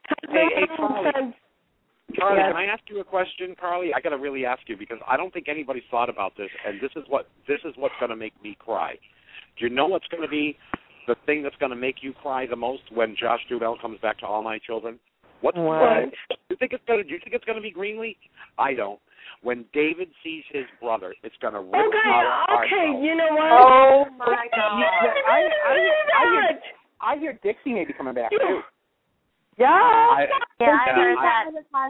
Speaker 5: Carly, can I ask you a question, Carly? I got to really ask you, because I don't think anybody's thought about this, and this is what's going to make me cry. Do you know what's going to be the thing that's going to make you cry the most when Josh Duhamel comes back to All My Children? What? Do you think it's going to be Greenlee? I don't. When David sees his brother, it's going to rip our heart out.
Speaker 3: You know what?
Speaker 6: Oh my God! I hear Dixie may be coming back too.
Speaker 3: Yeah.
Speaker 1: I heard that.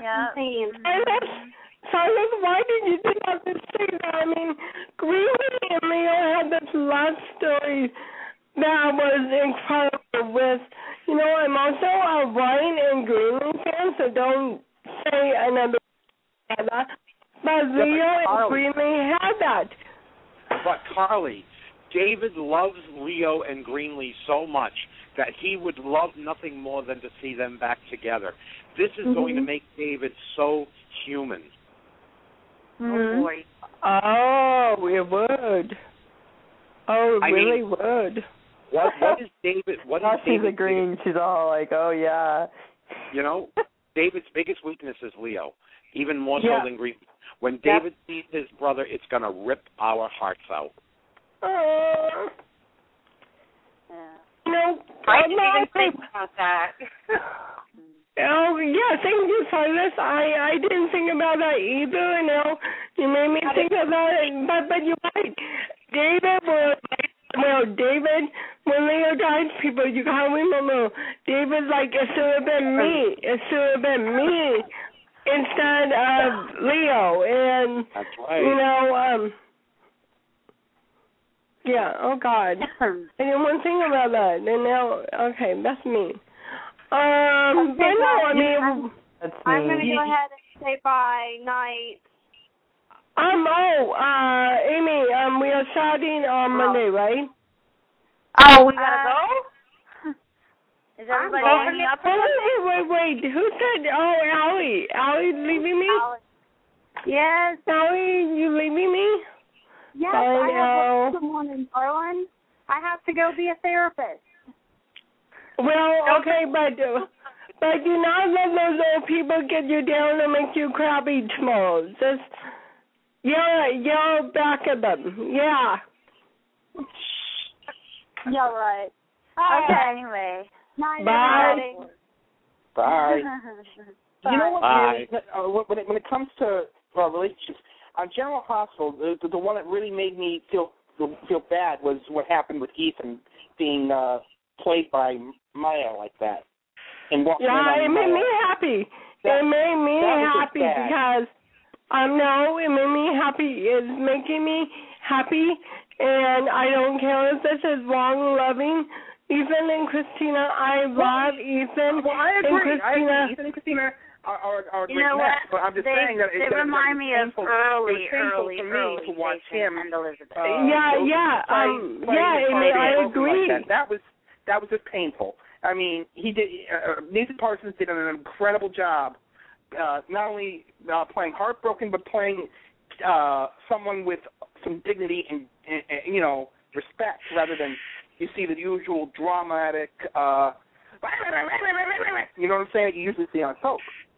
Speaker 3: Silas, why did you do not say that? I mean, Greenlee and Leo had this love story that was incredible with, you know, I'm also a Ryan and Greenlee fan, so don't say another that. But Leo and Greenlee had that.
Speaker 5: But Carly, David loves Leo and Greenlee so much that he would love nothing more than to see them back together. This is going to make David so human.
Speaker 1: Oh, boy.
Speaker 3: Oh, it would. Oh, it really would.
Speaker 5: What is David? What is
Speaker 4: she's agreeing. She's all like, "Oh yeah."
Speaker 5: You know, David's biggest weakness is Leo, even more so than Greenlee. When David sees his brother, it's going to rip our hearts out.
Speaker 3: You know,
Speaker 1: I didn't even think about that.
Speaker 3: Oh, yeah, thank you, Silas. I didn't think about that either. You know, you made me think about it. But you're right. David, when Leo died, people, you got to remember, David's like, it should have been me. It should have been me instead of Leo. And,
Speaker 5: that's right.
Speaker 3: You know, yeah, oh, God. I didn't want to think about that. And now, okay, that's me. I'm going
Speaker 8: to go ahead and say bye. Night.
Speaker 3: Amy, we are starting on Monday, right?
Speaker 1: Oh, we gotta go? Is everybody hanging up?
Speaker 3: Wait. Who said, Allie? Allie leaving me?
Speaker 8: Yes.
Speaker 3: Allie, you leaving me?
Speaker 8: Yes, I have someone in Garland. I have to go be a therapist.
Speaker 3: Well, okay, but do not let those old people get you down and make you crappy tomorrow. Just yell back at them. Yeah.
Speaker 8: Yeah, right.
Speaker 1: Okay, anyway.
Speaker 8: Bye.
Speaker 6: Bye. You know what? When it comes to relationships, on General Hospital, the one that really made me feel bad was what happened with Ethan being played by Maya like that. And
Speaker 3: it made me happy. It made me happy because no, it made me happy. It's making me happy, and I don't care if this is wrong, loving. Ethan and Christina. I love Ethan.
Speaker 6: Well, I agree.
Speaker 3: And Christina.
Speaker 6: Ethan and Christina are a
Speaker 1: You
Speaker 6: great
Speaker 1: know
Speaker 6: match, but I'm just saying that
Speaker 1: they remind me of early
Speaker 6: to watch him
Speaker 1: and Elizabeth.
Speaker 3: Amy, I agree.
Speaker 6: Like that was just painful. I mean, he did. Nathan Parsons did an incredible job, not only playing heartbroken, but playing someone with some dignity and respect, rather than you see the usual dramatic. You know what I'm saying? You usually see on soap.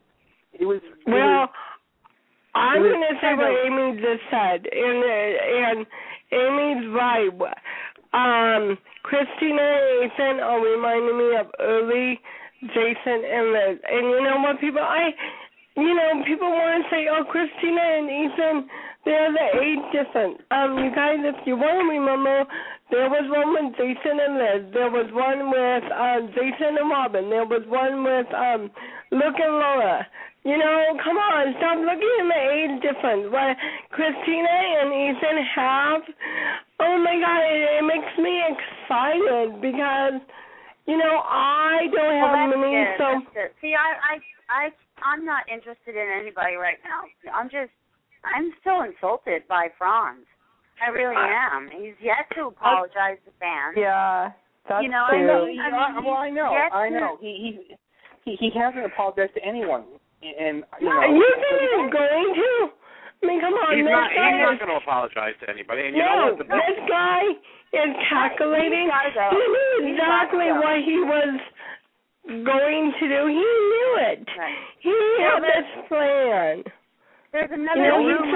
Speaker 3: I'm going to say what Amy just said, and Amy's right. Christina and Ethan are reminding me of early Jason and Liz. And you know what, people? People want to say, oh, Christina and Ethan, they're the age different. You guys, if you want to remember, there was one with Jason and Liz. There was one with Jason and Robin. There was one with Luke and Laura. Come on, stop looking at the age difference. What Christina and Ethan have, oh my God, it makes me excited because, I don't have many.
Speaker 1: That's good. See, I'm not interested in anybody right now. I'm still insulted by Franz. I really am. He's yet to apologize to fans.
Speaker 4: Yeah, that's true.
Speaker 6: I know. He hasn't apologized to anyone. And
Speaker 3: you think he's going to? I mean, come on.
Speaker 5: He's not going to apologize to anybody. And you know what?
Speaker 3: This guy is calculating. He knew exactly what he was going to do. He knew it. Right. He had this plan.
Speaker 1: There's another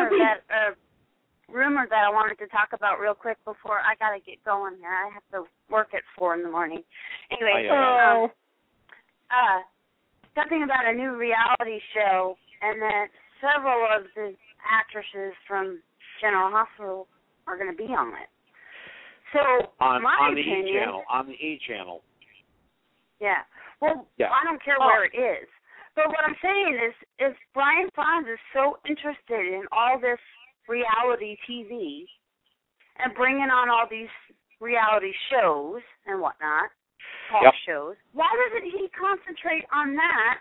Speaker 1: rumor that I wanted to talk about real quick before I got to get going here. I have to work at 4 in the morning. Anyway, something about a new reality show, and that several of the actresses from General Hospital are going to be on it. So,
Speaker 5: on the
Speaker 1: opinion,
Speaker 5: E channel.
Speaker 1: Yeah. Well, I don't care where it is. But what I'm saying is, if Brian Franz is so interested in all this reality TV and bringing on all these reality shows and whatnot, talk shows, why doesn't he concentrate on that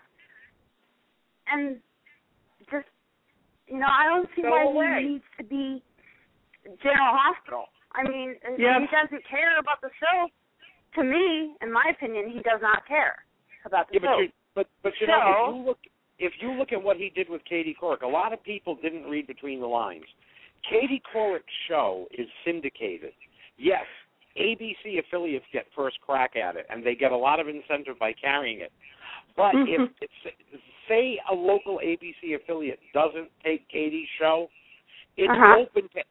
Speaker 1: and just, I don't see why he needs to be General Hospital. I mean, he doesn't care about the show. To me, in my opinion, he does not care about the show.
Speaker 5: But if you look at what he did with Katie Couric, a lot of people didn't read between the lines. Katie Couric's show is syndicated. Yes, ABC affiliates get first crack at it, and they get a lot of incentive by carrying it. But if say a local ABC affiliate doesn't take Katie's show, it's open to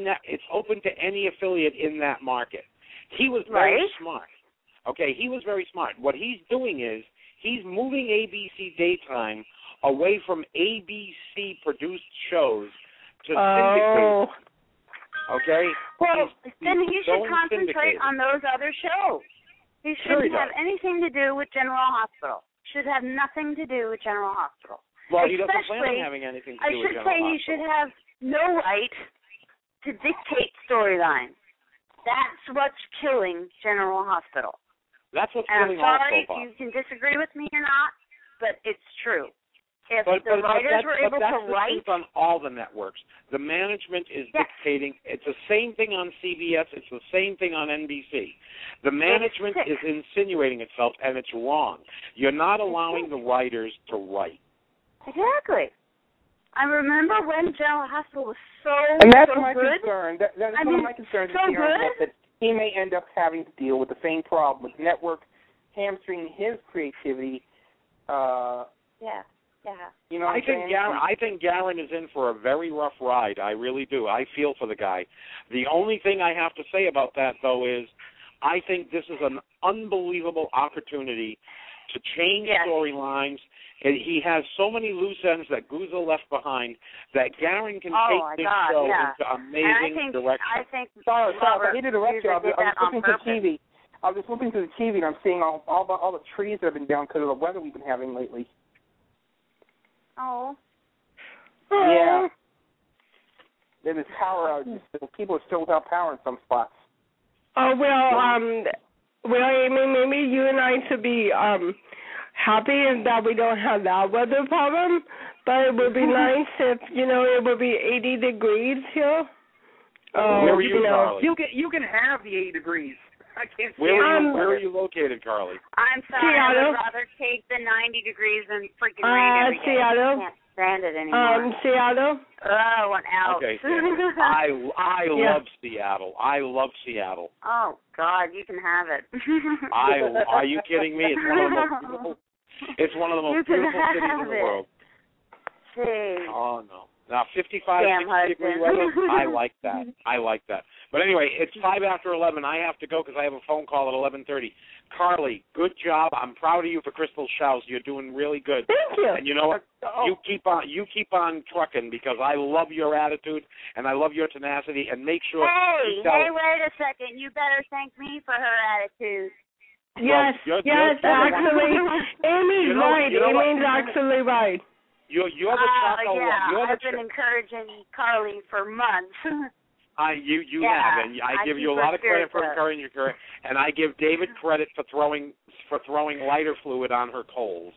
Speaker 5: any affiliate in that market. He was very smart. Okay, he was very smart. What he's doing is he's moving ABC Daytime away from ABC-produced shows to syndicated. Okay?
Speaker 1: Well, then he should concentrate on those other shows. He shouldn't have anything to do with General Hospital. Should have nothing to do with General Hospital.
Speaker 5: Well, he doesn't plan on having anything to do with General Hospital.
Speaker 1: I should say he should have no right to dictate storyline. That's what's killing General Hospital.
Speaker 5: That's what's killing all soap operas.
Speaker 1: I'm sorry if you can disagree with me or not, but it's true. If the writers were able to write...
Speaker 5: That's the truth on all the networks. The management is dictating. It's the same thing on CBS. It's the same thing on NBC. The management is insinuating itself, and it's wrong. You're not allowing the writers to write.
Speaker 1: Exactly. I remember when General Hospital was so good.
Speaker 6: And that's my concern. That's one of my concerns that he may end up having to deal with the same problem with the network hamstringing his creativity. You know,
Speaker 5: I think Garin is in for a very rough ride. I really do. I feel for the guy. The only thing I have to say about that, though, is I think this is an unbelievable opportunity to change storylines. He has so many loose ends that Guzzo left behind that Garin can take this show into amazing direction.
Speaker 6: Sorry, I need to interrupt you. I was just looking through the TV, and I'm seeing all the trees that have been down because of the weather we've been having lately.
Speaker 1: Oh.
Speaker 6: Yeah. There's power outages. People are still without power in some spots.
Speaker 3: Oh, well, Well, Amy, maybe you and I should be happy that we don't have that weather problem, but it would be nice if, it would be 80 degrees here.
Speaker 5: Where are you, Carly?
Speaker 6: You can have the 80 degrees. I can't see
Speaker 5: Where are you located, Carly?
Speaker 1: I'm sorry.
Speaker 3: Seattle.
Speaker 1: I would rather take the 90 degrees than freaking rain every day.
Speaker 3: Seattle.
Speaker 1: I can't stand it anymore.
Speaker 3: Seattle.
Speaker 1: Oh, an out.
Speaker 5: Okay, I love Seattle. I love Seattle.
Speaker 1: Oh God, you can have it.
Speaker 5: Are you kidding me? It's one of the most beautiful cities in the world.
Speaker 1: See.
Speaker 5: Oh no. Now 55, 60 degree weather. I like that. But anyway, it's 5 after 11. I have to go because I have a phone call at 11:30. Carly, good job. I'm proud of you for Crystal Shouse. You're doing really good.
Speaker 3: Thank you.
Speaker 5: And you know what? You keep on trucking because I love your attitude and I love your tenacity. And make sure.
Speaker 1: Hey, wait a second. You better thank me for her attitude.
Speaker 3: Yes, actually, Amy's right. Amy's actually right.
Speaker 5: You're the chocolate.
Speaker 1: Yeah, I've been encouraging Carly for months.
Speaker 5: You have, and I give you a lot of credit for encouraging her, and I give David credit for throwing lighter fluid on her coals.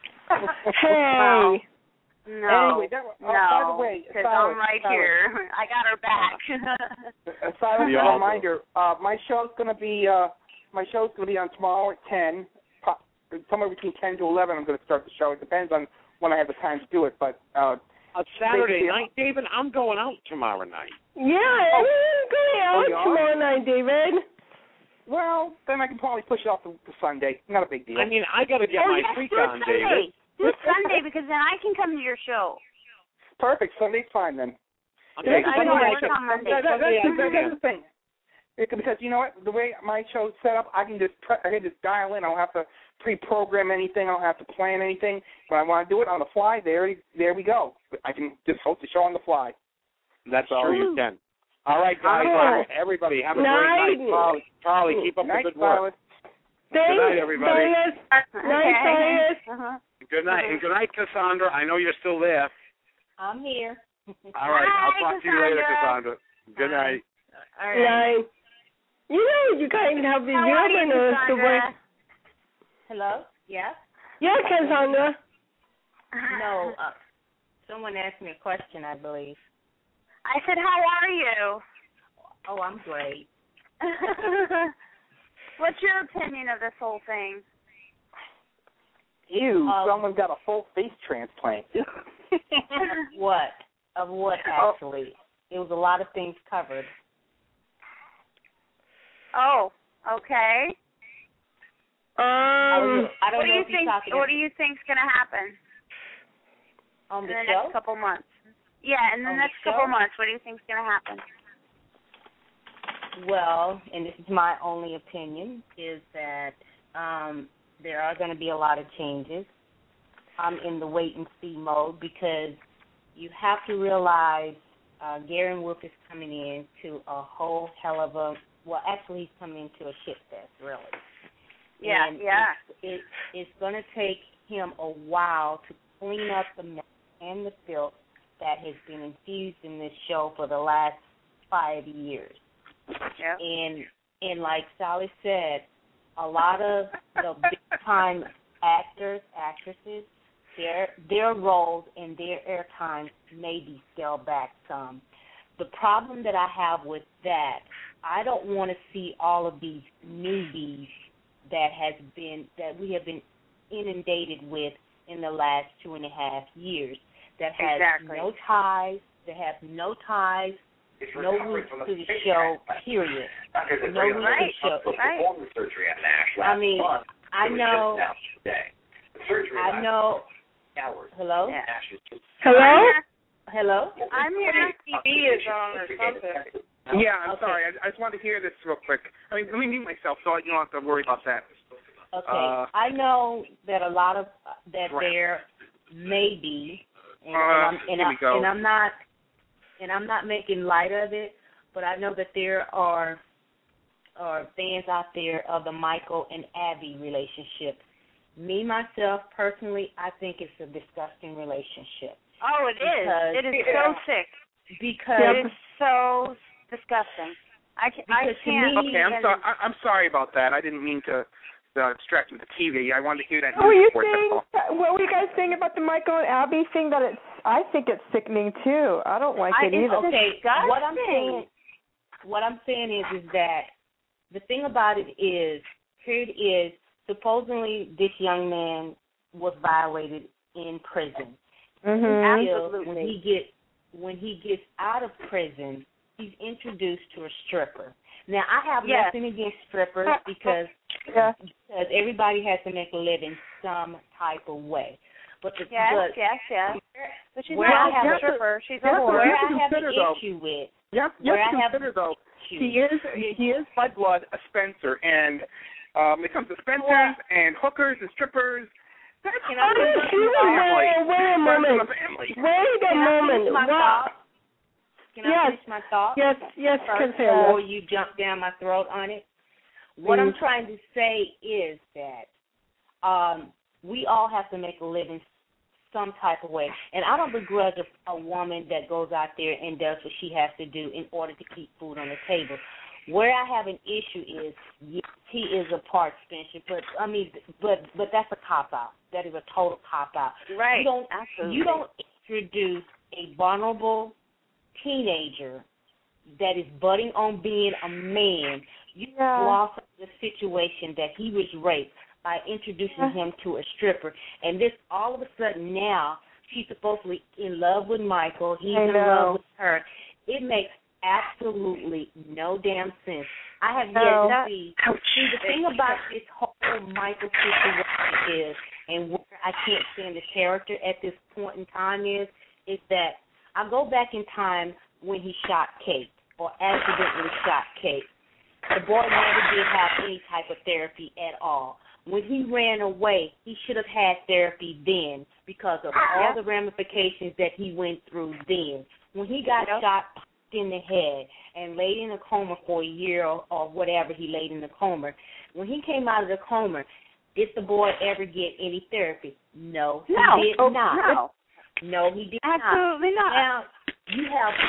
Speaker 3: Hey.
Speaker 1: No,
Speaker 6: anyway, by the way,
Speaker 1: because I'm right here. I got her back.
Speaker 6: Silence, a reminder. My show's going to be on tomorrow at 10. Somewhere between 10 to 11, I'm going to start the show. It depends on when I have the time to do it, but
Speaker 5: Saturday night, David, I'm going out tomorrow night.
Speaker 3: Yeah, I'm going out tomorrow night, David.
Speaker 6: Well, then I can probably push it off to Sunday. Not a big deal.
Speaker 5: I mean, I got to get my freak on, David.
Speaker 1: Do Sunday because then I can come to your show.
Speaker 6: Perfect. Sunday's fine then.
Speaker 5: Okay,
Speaker 1: I don't work on Monday.
Speaker 6: That's the thing. Because you know what, the way my show's set up, I can just dial in. I don't have to pre-program anything. I don't have to plan anything. When I want to do it on the fly, there we go. I can just host the show on the fly.
Speaker 5: That's true. You can. All right, guys. Everybody, have a great night. Charlie, keep up the good work.
Speaker 3: Thanks,
Speaker 5: good night, everybody.
Speaker 3: Night,
Speaker 5: Good night. And good night, Cassandra. I know you're still there.
Speaker 7: I'm here.
Speaker 5: All right. I'll talk to you later, Cassandra. Good night.
Speaker 7: All right.
Speaker 3: You guys have been helping us to work.
Speaker 7: Hello? Yeah?
Speaker 3: Yeah, Cassandra.
Speaker 7: No, someone asked me a question, I believe.
Speaker 1: I said, how are you?
Speaker 7: Oh, I'm great.
Speaker 1: What's your opinion of this whole thing?
Speaker 6: Someone got a full face transplant.
Speaker 7: What? Of what, actually? It was a lot of things covered.
Speaker 1: Oh, okay.
Speaker 7: I don't know if you're talking
Speaker 1: What do you think's going to happen
Speaker 7: on the
Speaker 1: in the
Speaker 7: show?
Speaker 1: next couple months? Yeah, in the next couple months, what do you think's going to happen?
Speaker 7: Well, and this is my only opinion, is that there are going to be a lot of changes. I'm in the wait-and-see mode because you have to realize Garen Wolf is coming in to a whole hell of a, well, actually he's coming into a shit fest, really.
Speaker 1: Yeah,
Speaker 7: and
Speaker 1: yeah.
Speaker 7: It's going to take him a while to clean up the mess and the filth that has been infused in this show for the last 5 years.
Speaker 1: Yep.
Speaker 7: And like Sally said, a lot of the big-time actors, actresses, their roles and their airtime may be scaled back some. The problem that I have with that, I don't want to see all of these newbies that we have been inundated with in the last 2.5 years that have no ties, no roots to the show, period. No roots to the show. I mean, I know. Hello?
Speaker 1: Yeah.
Speaker 3: Hello?
Speaker 7: Hello?
Speaker 1: I'm here. TV is on or something.
Speaker 6: Yeah, I'm sorry. I just wanted to hear this real quick. I mean, let me mute myself so you don't have to worry about that.
Speaker 7: Okay. I know that a lot of that there may be, and I'm not making light of it, but I know that there are fans out there of the Michael and Abby relationship. Me, myself, personally, I think it's a disgusting relationship.
Speaker 1: Oh, it is. It is so sick.
Speaker 7: Because
Speaker 1: it is so disgusting. I can't.
Speaker 6: Okay, I'm sorry about that. I didn't mean to distract you with the TV. I wanted to hear that.
Speaker 4: What were you guys saying about the Michael and Abby thing? I think it's sickening too. I don't like it either.
Speaker 7: Okay, what I'm saying is that the thing about it is, here it is. Supposedly, this young man was violated in prison.
Speaker 1: Absolutely.
Speaker 7: When he gets out of prison, he's introduced to a stripper. Now, I have nothing against strippers because everybody has to make a living some type of way. But But
Speaker 1: she's not a stripper. She's a whore.
Speaker 7: Where I have an issue with.
Speaker 6: He is by blood a Spencer, and when it comes to Spencers and hookers and strippers, that's
Speaker 3: wait a moment.
Speaker 7: Can I finish my thought?
Speaker 3: Yes,
Speaker 7: before you jump down my throat on it. What I'm trying to say is that we all have to make a living some type of way. And I don't begrudge a woman that goes out there and does what she has to do in order to keep food on the table. Where I have an issue is, yes, he is a part Spencer, but that's a cop-out. That is a total cop-out.
Speaker 1: Right.
Speaker 7: You don't introduce a vulnerable teenager that is budding on being a man. You lost the situation that he was raped by introducing him to a stripper. And this, all of a sudden now, she's supposedly in love with Michael. He's in love with her. It makes absolutely no damn sense. I have yet to see. See, the thing about this whole Michael situation is, and where I can't stand the character at this point in time is that I go back in time when he shot Kate, or accidentally shot Kate. The boy never did have any type of therapy at all. When he ran away, he should have had therapy then because of all the ramifications that he went through then. When he got shot in the head and laid in a coma for a year or whatever he laid in the coma, when he came out of the coma, did the boy ever get any therapy? No, he did not. No, he did
Speaker 1: Absolutely not.
Speaker 7: Now, you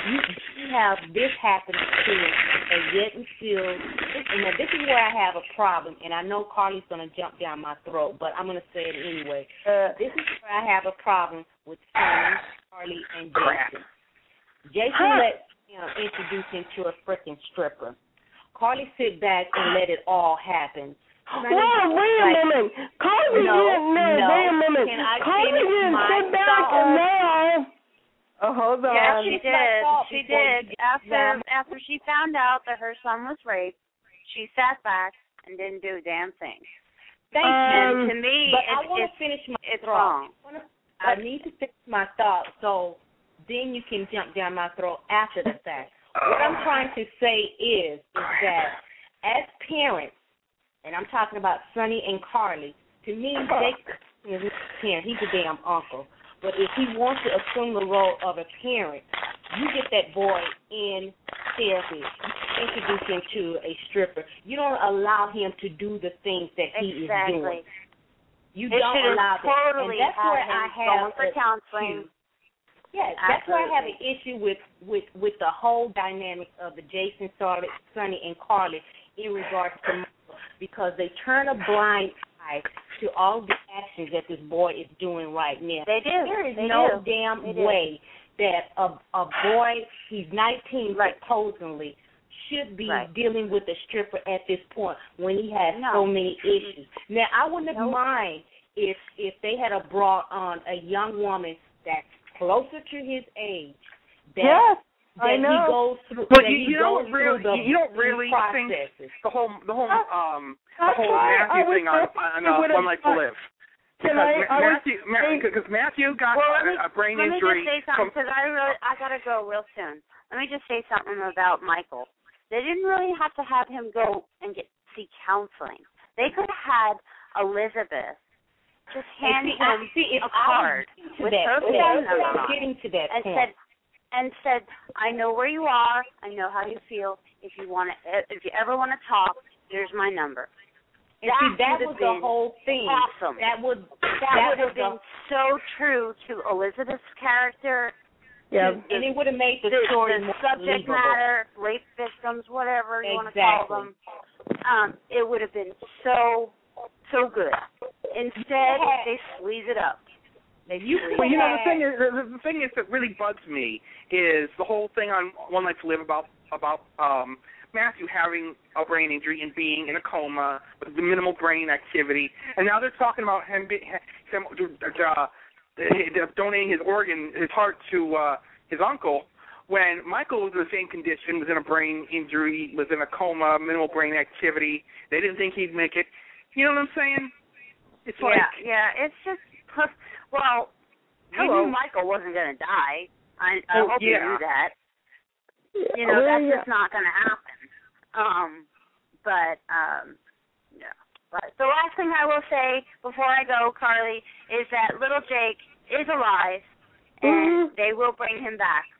Speaker 7: have this happening to him, and yet and still, and now this is where I have a problem, and I know Carly's going to jump down my throat, but I'm going to say it anyway. This is where I have a problem with Sonny, Carly, and Jason. Jason let him introduce him to a freaking stripper. Carly sit back and let it all happen.
Speaker 3: Wait a minute. Carly didn't know. Wait a minute. Carly didn't sit back and know.
Speaker 4: Oh, hold on.
Speaker 1: Yeah, she did. After she found out that her son was raped, she sat back and didn't do a damn thing.
Speaker 7: Thank you.
Speaker 1: And to me,
Speaker 7: but I want to finish my
Speaker 1: it's
Speaker 7: thought.
Speaker 1: wrong.
Speaker 7: I need to finish my thought, so then you can jump down my throat after the fact. What I'm trying to say is that as parents, and I'm talking about Sonny and Carly, to me, Jake is not a parent. He's a damn uncle. But if he wants to assume the role of a parent, you get that boy in therapy. You introduce him to a stripper. You don't allow him to do the things that he is doing. You don't allow that.
Speaker 1: Totally
Speaker 7: and that's where I have
Speaker 1: for counseling.
Speaker 7: Yes, that's where I have an issue with the whole dynamic of the Jason, Sonny, and Carly in regards to Michael, because they turn a blind eye to all the actions that this boy is doing right now.
Speaker 1: They do.
Speaker 7: There is no damn way that a boy, he's 19 supposedly, should be dealing with a stripper at this point when he has so many issues. Now, I wouldn't mind if they had brought on a young woman that's closer to his age.
Speaker 4: I know.
Speaker 7: He goes through.
Speaker 6: But you don't really think the whole Matthew thing on One Life to Live. Because Matthew got a brain injury.
Speaker 1: Let me just say something because I gotta go real soon. Let me just say something about Michael. They didn't really have to have him go and seek counseling. They could have had Elizabeth just hand him a card with her face on
Speaker 7: getting to that
Speaker 1: and said, I know where you are. I know how you feel. If you ever want to talk, here's my number.
Speaker 7: And that was the whole thing.
Speaker 1: Awesome. That would have been so true to Elizabeth's character
Speaker 3: Yeah.
Speaker 7: And it would have made the story more
Speaker 1: subject
Speaker 7: believable.
Speaker 1: matter, rape victims, whatever you want to call them. It would have been so good. Instead, they squeeze it up.
Speaker 6: The thing is that really bugs me is the whole thing on One Life to Live about Matthew having a brain injury and being in a coma with minimal brain activity, and now they're talking about him donating his heart to his uncle, when Michael was in the same condition, was in a brain injury, was in a coma, minimal brain activity. They didn't think he'd make it. You know what I'm saying? It's
Speaker 1: it's just, well, we knew Michael wasn't going to die. I hope you knew that. You know, that's just not going to happen. But the last thing I will say before I go, Carly, is that little Jake is alive, and they will bring him back.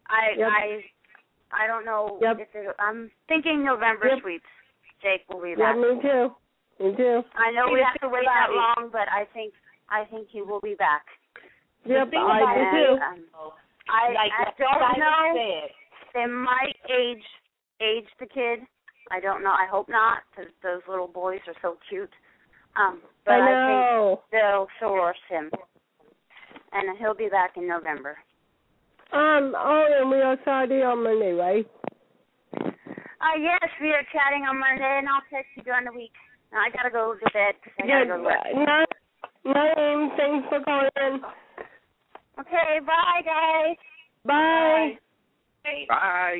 Speaker 1: I don't know if I'm thinking November sweeps. Jake will be back.
Speaker 3: Yeah, me too.
Speaker 1: I know we have to wait that long, but I think he will be back.
Speaker 3: Yep, I do too.
Speaker 1: I don't know. They might age the kid. I don't know. I hope not, because those little boys are so cute. But I think they'll source him, and he'll be back in November.
Speaker 3: And we are Saturday on Monday, right?
Speaker 1: Yes, we are chatting on Monday, and I'll text you during the week. Now, I gotta go to bed because I gotta go to work.
Speaker 3: Name, thanks for calling.
Speaker 1: Okay, bye, guys.
Speaker 3: Bye.
Speaker 6: Bye.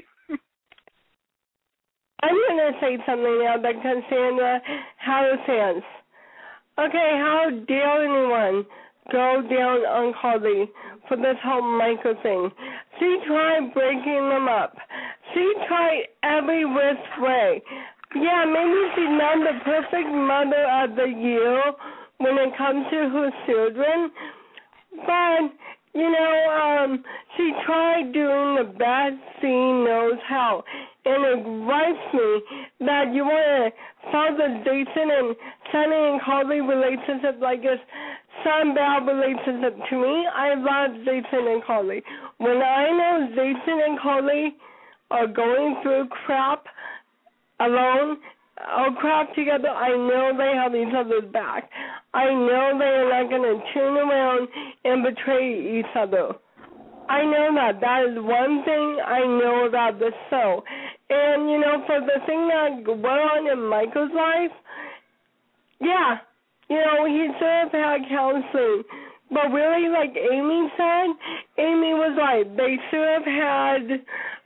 Speaker 3: I'm going to say something now that Cassandra has hands. Okay, how dare anyone go down on Carly for this whole Michael thing? She tried breaking them up. She tried every which way. Yeah, maybe she's not the perfect mother of the year when it comes to her children, but, you know, she tried doing the best she knows how. And it gripes me that you want to father Jason and Sonny and Carly relationship like it's some bad relationship. To me, I love Jason and Carly. When I know Jason and Carly are going through crap alone or crap together, I know they have each other's back. I know they are not going to turn around and betray each other. I know that. That is one thing I know about this show. And, you know, for the thing that went on in Michael's life, yeah, you know, he should have had counseling. But really, like Amy said, Amy was right. They should have had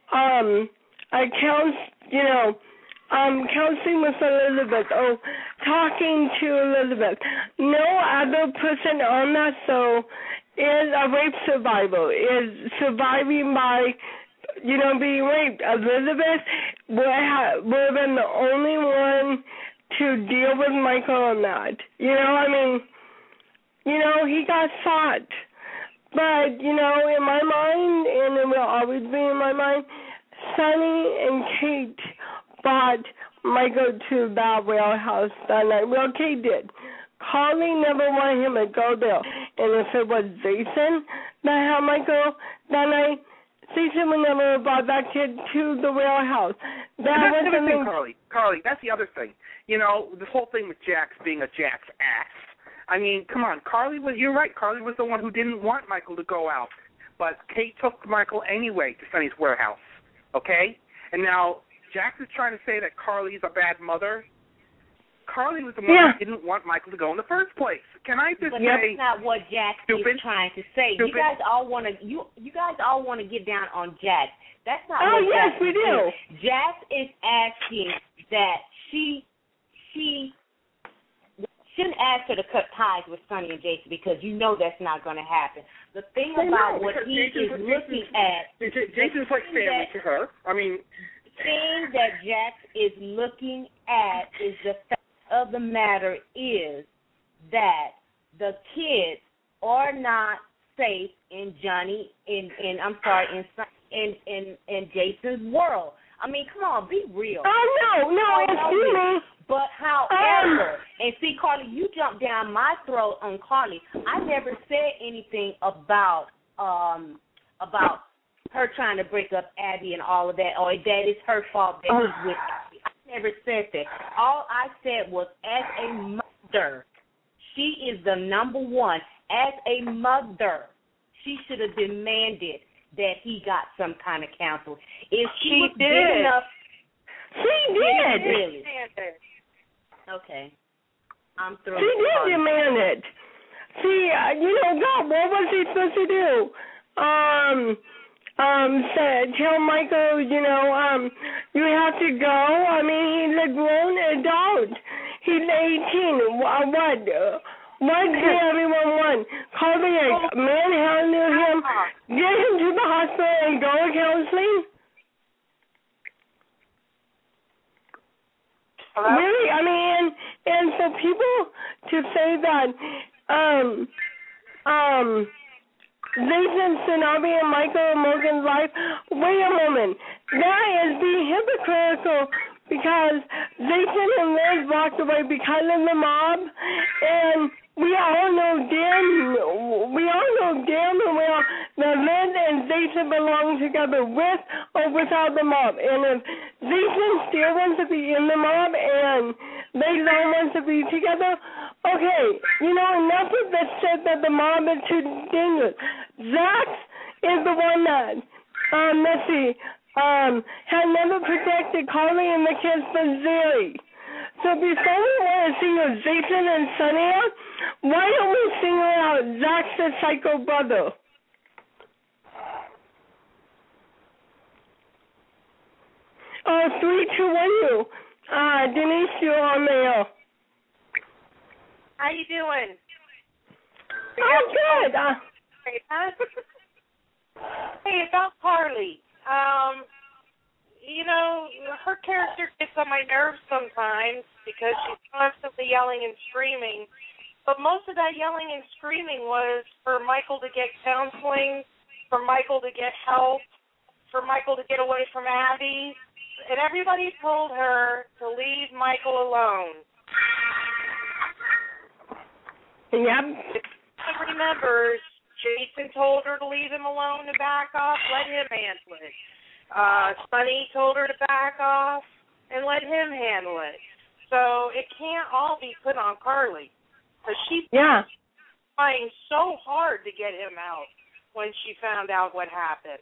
Speaker 3: counseling with Elizabeth or talking to Elizabeth. No other person on that show is a rape survivor, is surviving by, you know, being raped. Elizabeth would have been the only one to deal with Michael on that. You know, I mean, you know, he got shot. But, you know, in my mind, and it will always be in my mind, Sonny and Kate brought Michael to that warehouse that night. Well, Kate did. Carly never wanted him to go there. And if it was Jason that had Michael that night, Jason would never have brought that kid to the warehouse.
Speaker 6: That's the other thing, Carly, that's the other thing. You know, this whole thing with Jax being a Jax ass. I mean, come on, you're right. Carly was the one who didn't want Michael to go out. But Kate took Michael anyway to Sonny's warehouse, okay? And now Jax is trying to say that Carly's a bad mother. Carly was the one who didn't want Michael to go in the first place. Can I just say?
Speaker 7: That's not what Jax is trying to say.
Speaker 6: Stupid.
Speaker 7: You guys all want to get down on Jax. That's not.
Speaker 3: Oh
Speaker 7: what
Speaker 3: yes,
Speaker 7: Jax
Speaker 3: we do.
Speaker 7: Jax is asking that she shouldn't ask her to cut ties with Sonny and Jason because you know that's not going to happen. The thing about what he is looking at,
Speaker 6: Jason's like family to her. I mean,
Speaker 7: the thing that Jax is looking at is the fact of the matter is that the kids are not safe in in Jason's world. I mean, come on, be real.
Speaker 3: Oh no, excuse me.
Speaker 7: But however, and see, Carly, you jumped down my throat on Carly. I never said anything about her trying to break up Abby and all of that, or that it's her fault that he's with Abby. I never said that. All I said was, as a mother, she is the number one. As a mother, she should have demanded that he got some kind of counsel. If she was
Speaker 3: did.
Speaker 7: big enough,
Speaker 3: she did.
Speaker 7: Really? Okay, I'm through.
Speaker 3: She did demand it. See, God, what was he supposed to do? Tell Michael, you have to go. I mean, he's a grown adult. He's 18. What did everyone want? Call the manhandle him, get him to the hospital, and go to counseling?
Speaker 1: Hello?
Speaker 3: Really? I mean, and for people to say that, Jason Tsunabe and Michael Morgan's life, wait a moment. That is being hypocritical because Jason and Liz walked away because of the mob, and we all know damn well that Liz and Jason belong together with or without the mob. And if Jason still wants to be in the mob and they don't want to be together, okay, enough of the shit that the mob is too dangerous. Zach is the one that, had never protected Carly and the kids from Zuri. So before we want to single Jason and Sonny out, why don't we single out Zach's the psycho brother? Oh, 3, 2, 1, you. Denise, you're on there.
Speaker 9: How you doing?
Speaker 3: Oh, good.
Speaker 9: Hey, about Carly. Her character gets on my nerves sometimes because she's constantly yelling and screaming. But most of that yelling and screaming was for Michael to get counseling, for Michael to get help, for Michael to get away from Abby. And everybody told her to leave Michael alone.
Speaker 3: Yep.
Speaker 9: If anyone remembers, Jason told her to leave him alone and back off, let him handle it. Sonny told her to back off and let him handle it. So it can't all be put on Carly. Because she's trying so hard to get him out when she found out what happened.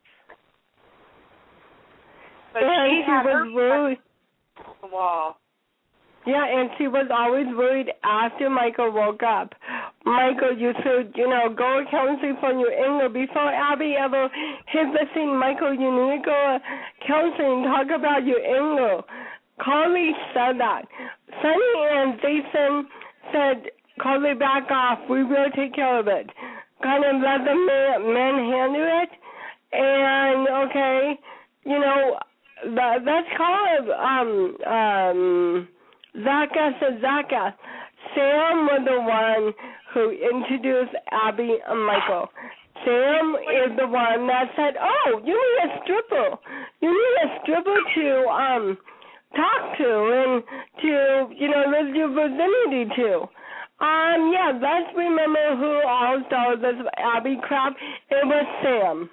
Speaker 9: But she had her
Speaker 3: worried.
Speaker 9: The wall.
Speaker 3: Yeah, and she was always worried after Michael woke up. Michael, you should, go counseling for your anger. Before Abby ever hit the scene, Michael, you need to go counseling, talk about your anger. Carly said that. Sonny and Jason said, Carly, back off. We will take care of it. Kind of let the men handle it. And, okay, that's called, Zaka. Sam was the one who introduced Abby and Michael. Sam is the one that said, oh, you need a stripper. You need a stripper to talk to and to, live your virginity to. Let's remember who all started this Abby crap. It was Sam.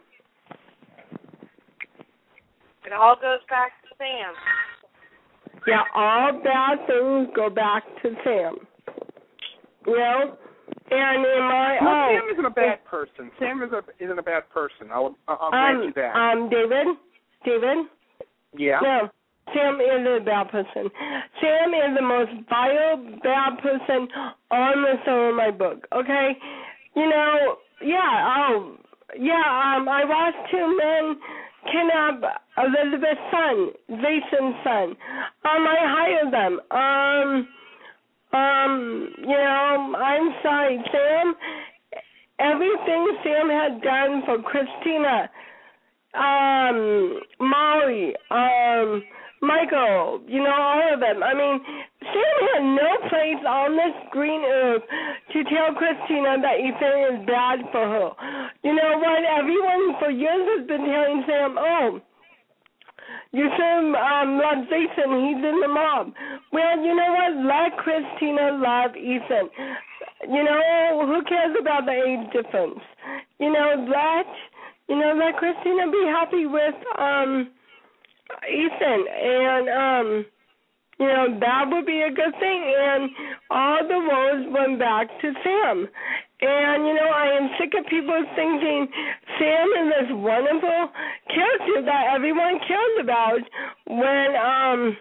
Speaker 9: It all goes back to Sam.
Speaker 3: Yeah, all bad things go back to Sam. And in my
Speaker 6: Sam isn't a bad person. Sam isn't a bad person. I'll grant you that.
Speaker 3: David.
Speaker 6: Yeah.
Speaker 3: No, Sam is a bad person. Sam is the most vile bad person on the show in my book. Okay, I watched 2 men kidnap Elizabeth's son, Jason's son. I hired them. I'm sorry, Sam. Everything Sam had done for Christina, Molly, Michael, all of them. I mean, Sam had no place on this green earth to tell Christina that Ethan is bad for her. You know what? Everyone for years has been telling Sam, you should love Jason. He's in the mob. Well, you know what? Let Christina love Ethan. Who cares about the age difference? Let let Christina be happy with Ethan, and that would be a good thing. And all the roles went back to Sam. And I am sick of people thinking Sam is this wonderful character that everyone cares about when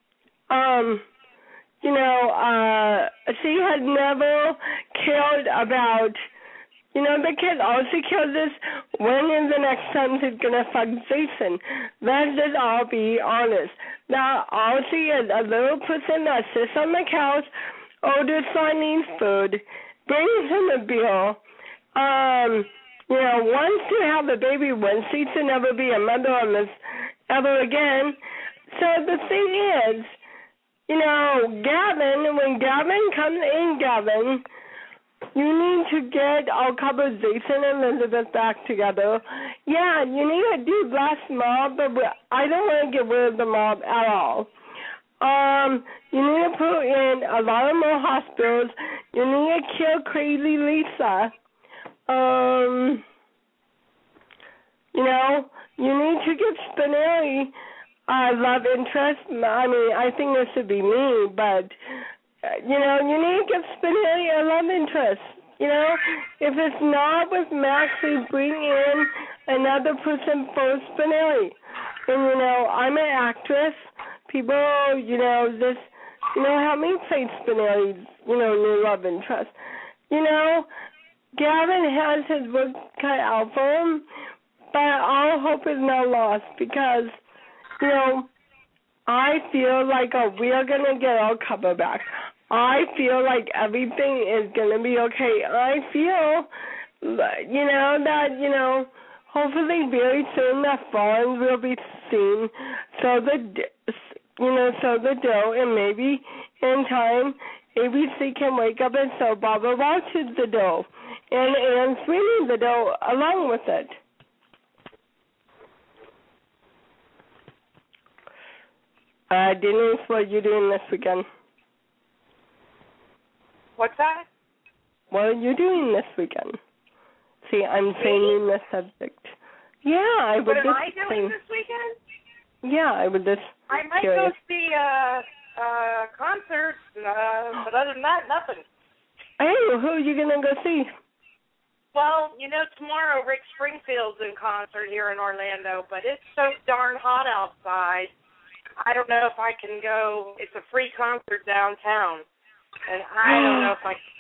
Speaker 3: she had never cared about. The kid also cares this. When is the next time she's gonna fuck Jason? Let's just all be honest. Now, all she is a little person that sits on the couch, orders Chinese food, brings him a bill. Wants to have a baby when she should never be a mother on this ever again. So the thing is, Gavin, when Gavin comes in, Gavin, you need to get our couple Jason and Elizabeth back together. Yeah, you need to do less mob, but I don't want to get rid of the mob at all. You need to put in a lot of more hospitals. You need to kill Crazy Lisa. You need to get Spinelli love interest. I mean, I think this should be me, but, you need to get Spinelli a love interest. If it's not with Max, we bring in another person for Spinelli. And, I'm an actress. People, just, help me play Spinelli's, new love interest. Gavin has his work cut out for him, but all hope is not lost because, I feel like we are going to get our cover back. I feel like everything is going to be okay. I feel, that, hopefully very soon that Farms will be seen. So the dough, and maybe in time, ABC can wake up and sell Barbara Walters the dough, and Sweeney the dough along with it. Denise, what are you doing this weekend?
Speaker 9: What's that?
Speaker 3: What are you doing this weekend? See, I'm changing the subject. Yeah, I would just.
Speaker 9: What am I doing this weekend?
Speaker 3: Yeah, I would just.
Speaker 9: I might go see a concert, but other than that, nothing.
Speaker 3: Hey, who are you gonna go see?
Speaker 9: Well, tomorrow Rick Springfield's in concert here in Orlando, but it's so darn hot outside. I don't know if I can go. It's a free concert downtown, and I don't know if I can.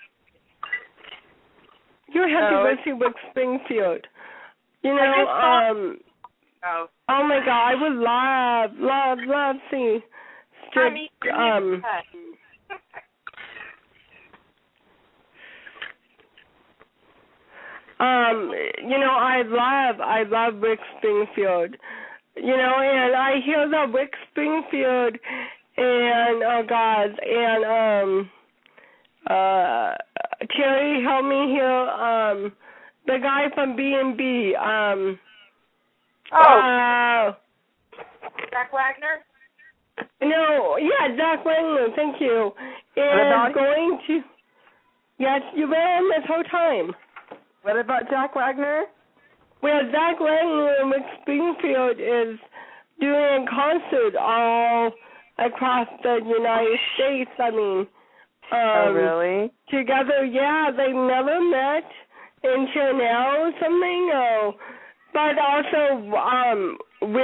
Speaker 3: You have to go see Rick Springfield. Oh my God, I would love seeing I love Rick Springfield. And I hear that Rick Springfield and Terry, help me here. The guy from B&B.
Speaker 9: Jack Wagner?
Speaker 3: No, yeah, Jack Wagner, thank you. And going to. Yes, you ran this whole time.
Speaker 4: What about Jack Wagner?
Speaker 3: Well, Jack Wagner and Rick Springfield is doing a concert all across the United States. I mean,
Speaker 4: really?
Speaker 3: Together, yeah, they never met in Chanel or something. But also,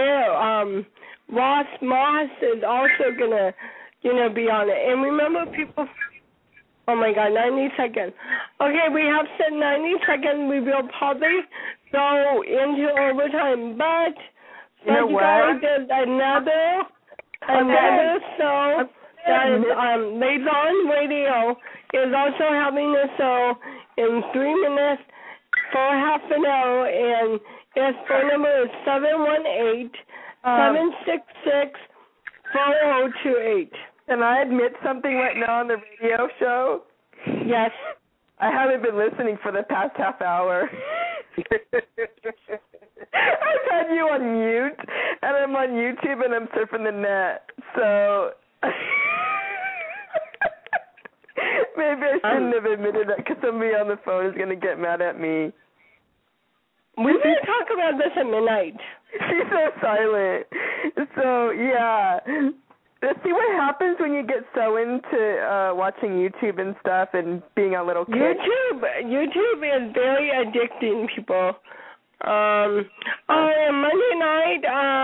Speaker 3: Ross Moss is also gonna, be on it. And remember, people. Oh my God, 90 seconds. Okay, we have said 90 seconds. We will probably go into overtime, but you guys, there's another show that is Liaison Radio is also having a show in 3 minutes for half an hour, and its phone number is 718-766-4028.
Speaker 4: Can I admit something right now on the radio show?
Speaker 3: Yes.
Speaker 4: I haven't been listening for the past half hour. I've had you on mute, and I'm on YouTube, and I'm surfing the net. So maybe I shouldn't have admitted that because somebody on the phone is going to get mad at me.
Speaker 3: We should talk about this at midnight.
Speaker 4: She's so silent. So, yeah. Let's see what happens when you get so into watching YouTube and stuff and being a little kid.
Speaker 3: YouTube is very addicting, people. Monday night,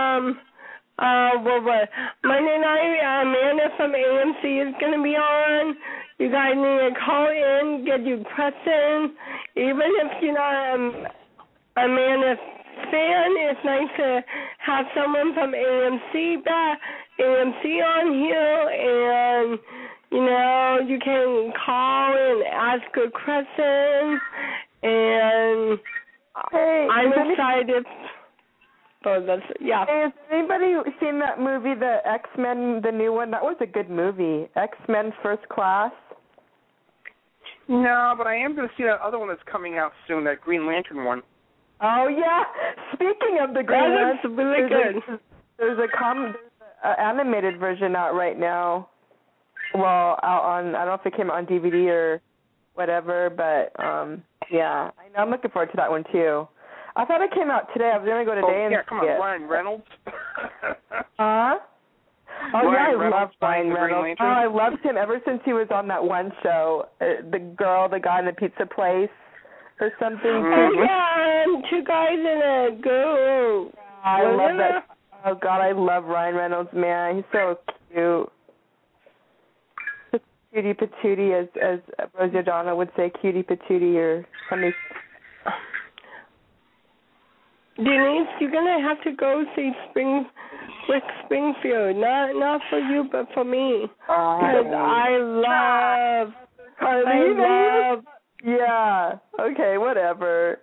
Speaker 3: Monday night, Amanda from AMC is going to be on. You guys need to call in, get your questions. Even if you're not Amanda fan, it's nice to have someone from AMC on here, and you can call and ask a question, and I'm excited. Hey,
Speaker 4: has anybody seen that movie, the X-Men, the new one? That was a good movie, X-Men First Class.
Speaker 6: No, but I am going to see that other one that's coming out soon, that Green Lantern one.
Speaker 4: Oh, yeah. Speaking of the Green Lantern,
Speaker 3: that's really good.
Speaker 4: There's an animated version out right now. Well, out on, I don't know if it came out on DVD or whatever, but, yeah. I'm looking forward to that one, too. I thought it came out today. I was going to go today and
Speaker 6: come on, Ryan Reynolds.
Speaker 4: Huh? Oh, yeah, I love Ryan Reynolds. Oh, I loved him ever since he was on that one show, the guy in the pizza place or something.
Speaker 3: Oh, yeah, two guys and a girl.
Speaker 4: I love that. Oh, God, I love Ryan Reynolds, man. He's so cute. Cutie patootie, as Rosie O'Donnell would say, cutie patootie or something.
Speaker 3: Denise, you're gonna have to go see Springfield. Not for you, but for me. Because I love.
Speaker 4: Yeah. Okay. Whatever.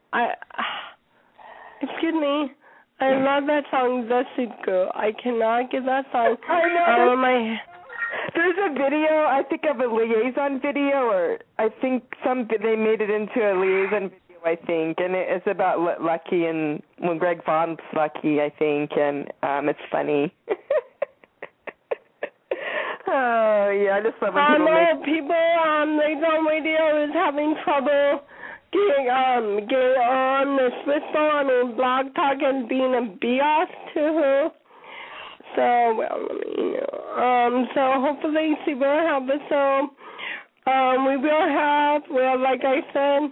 Speaker 3: Excuse me. I love that song, The Sweet Girl. I cannot get that song.
Speaker 4: I know. There's a video, I think, of a liaison video, or I think they made it into a liaison video, I think, and it's about Lucky and when Greg Vaughn's Lucky, I think, and it's funny. Oh, yeah, I just love when
Speaker 3: Liaison Radio is having trouble getting on the Swissball, Blog Talk, and being a bias to her. So, so hopefully she will help us. So, we will have, like I said,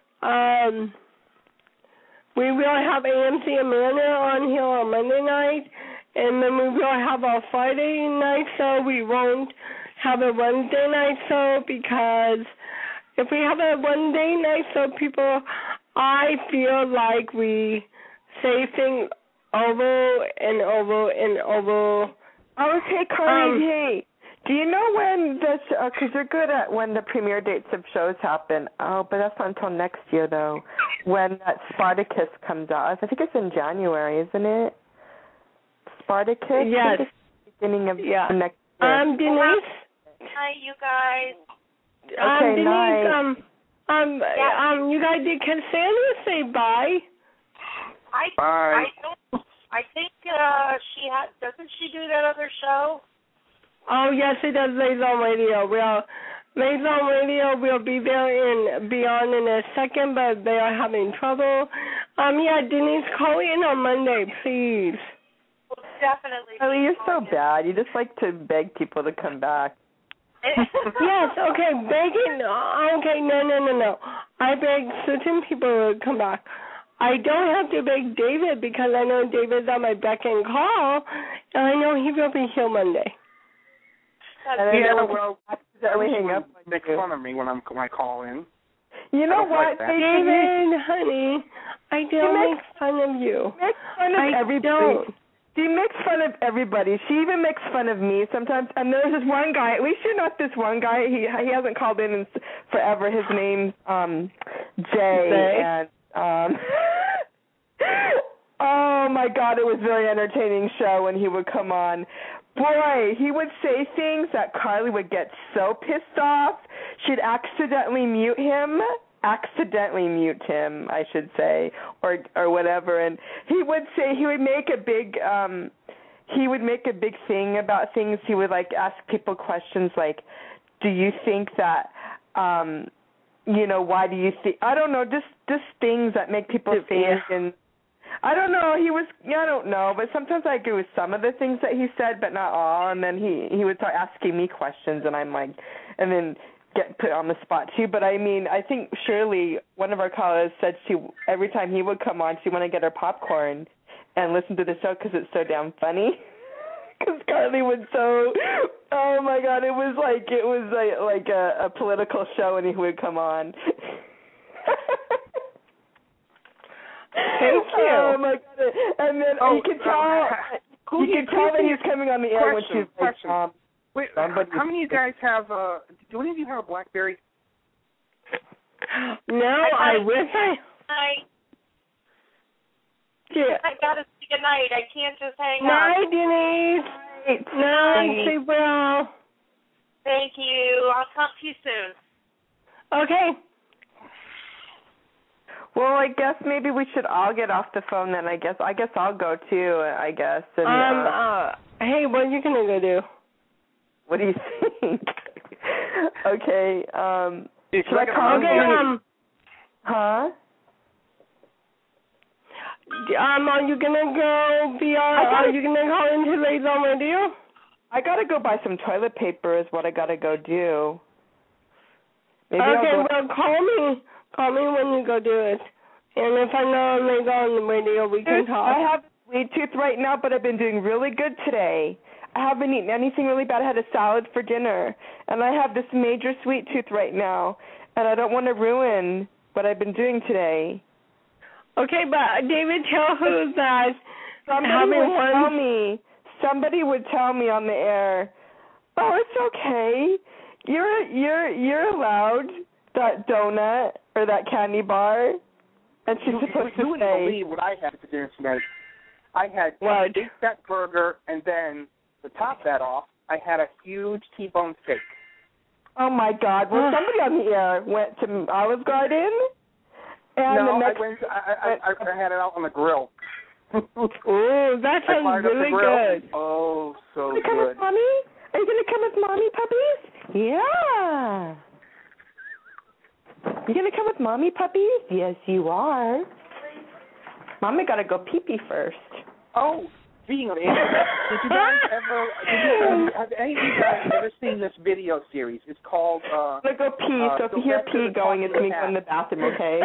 Speaker 3: we will have AMC Amanda on here on Monday night, and then we will have our Friday night show. We won't have a Wednesday night show because if we have a Wednesday night show, people, I feel like we say things over and over and over.
Speaker 4: Oh, hey, Carly, hey. Do you know when because you're good at when the premiere dates of shows happen. Oh, but that's not until next year, though, when that Spartacus comes out. I think it's in January, isn't it? Spartacus?
Speaker 3: Yes.
Speaker 4: Beginning of next year.
Speaker 3: Denise?
Speaker 9: Hi, you guys.
Speaker 4: Okay,
Speaker 3: Denise, you guys, can Sandra say bye?
Speaker 6: Bye.
Speaker 9: I think doesn't she do that other show?
Speaker 3: Oh, yes, she does Liaison Radio. Liaison Radio will be there beyond in a second, but they are having trouble. Denise, call in on Monday, please.
Speaker 9: Well, definitely.
Speaker 4: Carly, you're so bad. You just like to beg people to come back.
Speaker 3: Yes, okay, begging. Okay, no. I beg certain people to come back. I don't have to beg David because I know David's on my beck and call, and I know he will be here Monday.
Speaker 6: Hang up. Make fun of me when I call in.
Speaker 4: You know what,
Speaker 3: David, honey, I don't make fun of you.
Speaker 4: Make fun of everybody. She makes fun of everybody. She even makes fun of me sometimes. And there's this one guy. At least you're not this one guy. He hasn't called in forever. His name's Jay. And oh my God, it was a very entertaining show when he would come on. Boy, he would say things that Carly would get so pissed off. She'd accidentally mute him, I should say, or whatever. And he would make a big thing about things. He would ask people questions like, do you think that why do you think? I don't know, just things that make people think, and I don't know. I don't know, but sometimes I agree with some of the things that he said, but not all. And then he would start asking me questions, and I'm like, and then get put on the spot too. But I mean, I think Shirley, one of our callers, said every time he would come on, she wanted to get her popcorn and listen to the show because it's so damn funny. Because Carly would oh my God, it was like a political show, and he would come on.
Speaker 6: Thank you.
Speaker 4: Oh my God! And then you could tell that he's coming on the air when she's like,
Speaker 6: wait, how many of you guys have? Do any of you have a BlackBerry?
Speaker 3: No, I wish
Speaker 9: Yeah. I gotta say good night. I can't just hang up.
Speaker 3: Night, Denise. Night, sleep well.
Speaker 9: Thank you. I'll talk to you soon.
Speaker 3: Okay.
Speaker 4: Well, I guess maybe we should all get off the phone then. I guess I'll go too. I guess. And,
Speaker 3: hey, what are you gonna go do?
Speaker 4: What do you think? Okay.
Speaker 6: Should I
Speaker 3: call you?
Speaker 4: Huh?
Speaker 3: Are you gonna go are you gonna call into Lays on Radio?
Speaker 4: I gotta go buy some toilet paper is what I gotta go do. Maybe
Speaker 3: well, call me when you go do it. And if I know Lays on Radio, we can talk.
Speaker 4: I have a sweet tooth right now, but I've been doing really good today. I haven't eaten anything really bad. I had a salad for dinner, and I have this major sweet tooth right now, and I don't want to ruin what I've been doing today.
Speaker 3: Okay, but David, tell who that
Speaker 4: somebody would tell me on the air, oh, it's okay. You're allowed that donut or that candy bar. And she's supposed to say,
Speaker 6: you wouldn't believe what I had for dinner tonight. I had a big fat burger, and then to top that off, I had a huge T-bone steak.
Speaker 4: Oh my God! Well, somebody on the air went to Olive Garden. And
Speaker 6: no, I had it out on the grill.
Speaker 3: Oh, that sounds really good.
Speaker 6: Oh, so
Speaker 4: good. Come with Mommy? Are you going to come with Mommy, puppies? Yeah. You going to come with Mommy, puppies? Yes, you are. Mommy got to go pee-pee first.
Speaker 6: Oh, speaking of animals, did you guys have any of you guys ever seen this video series? It's called...
Speaker 4: I'm going to go pee, so if you hear pee going, it's me going to the bathroom, okay?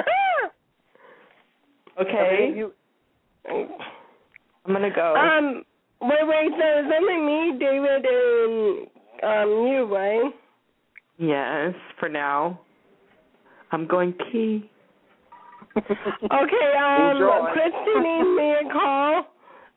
Speaker 4: Okay. I'm going to go.
Speaker 3: Wait, so it's only me, David, and you, right?
Speaker 4: Yes, for now. I'm going pee.
Speaker 3: Okay, Christy needs me a call.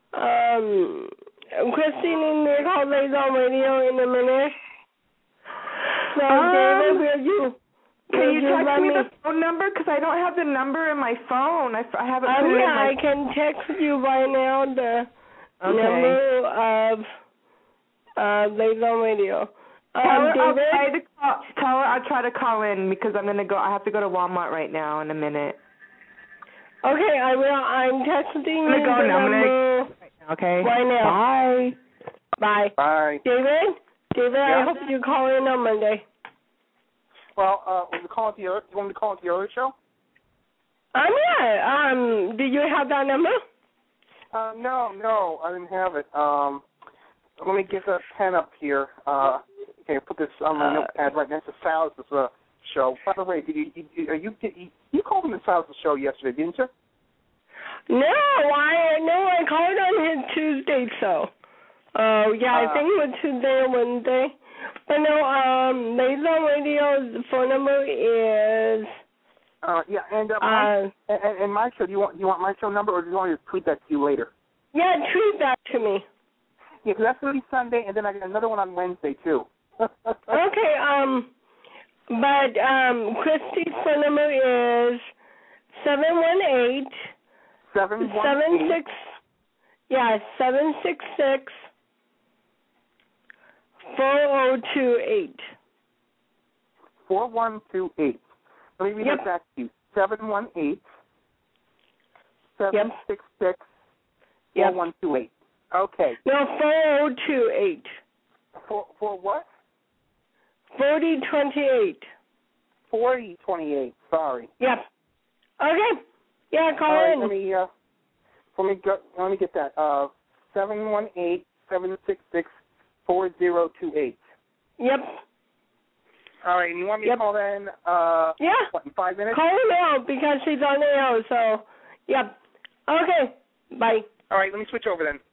Speaker 3: Christy needs me a call Lays on Radio in a minute. So, David, will you...
Speaker 4: Can you text me the phone number? Because I don't have the number in my phone. I haven't put it in my...
Speaker 3: I can text you right now the number of Lays on Radio.
Speaker 4: David? Tell her I'll try to call in because I'm going to go. I have to go to Walmart right now in a minute.
Speaker 3: Okay, I will. I'm texting you the number
Speaker 4: okay.
Speaker 3: right now.
Speaker 4: Bye.
Speaker 6: Bye.
Speaker 3: David,
Speaker 6: yeah?
Speaker 3: I hope you call in on Monday.
Speaker 6: Well, you want me to call into the other show?
Speaker 3: Yeah. Do you have that number?
Speaker 6: No, I didn't have it. Let me get the pen up here. Okay, put this on my notepad right next to Sal's show. By the way, you called him the Sal's show yesterday, didn't you?
Speaker 3: No, I called on his Tuesday show. I think it was Tuesday or Wednesday. But no, Lays on Radio's phone number is...
Speaker 6: and my show, do you want my show number, or do you want me to tweet that to you later?
Speaker 3: Yeah, tweet that to me.
Speaker 6: Yeah, because that's going to be Sunday, and then I got another one on Wednesday, too.
Speaker 3: Okay, but Christy's phone number is 718...
Speaker 6: 718...
Speaker 3: 766... 4028.
Speaker 6: 4128. Let me read that back to you. 718 766 4128. Okay.
Speaker 3: No, 4028.
Speaker 6: For what?
Speaker 3: 4028.
Speaker 6: 4028. Sorry.
Speaker 3: Yep. Okay. Yeah, call in.
Speaker 6: Let me get that. 718-766-4028.
Speaker 3: Yep.
Speaker 6: All right, and you want me to call that in, what, in 5 minutes?
Speaker 3: Call her now because she's on the air, so, yep. Okay, bye.
Speaker 6: All right, let me switch over then.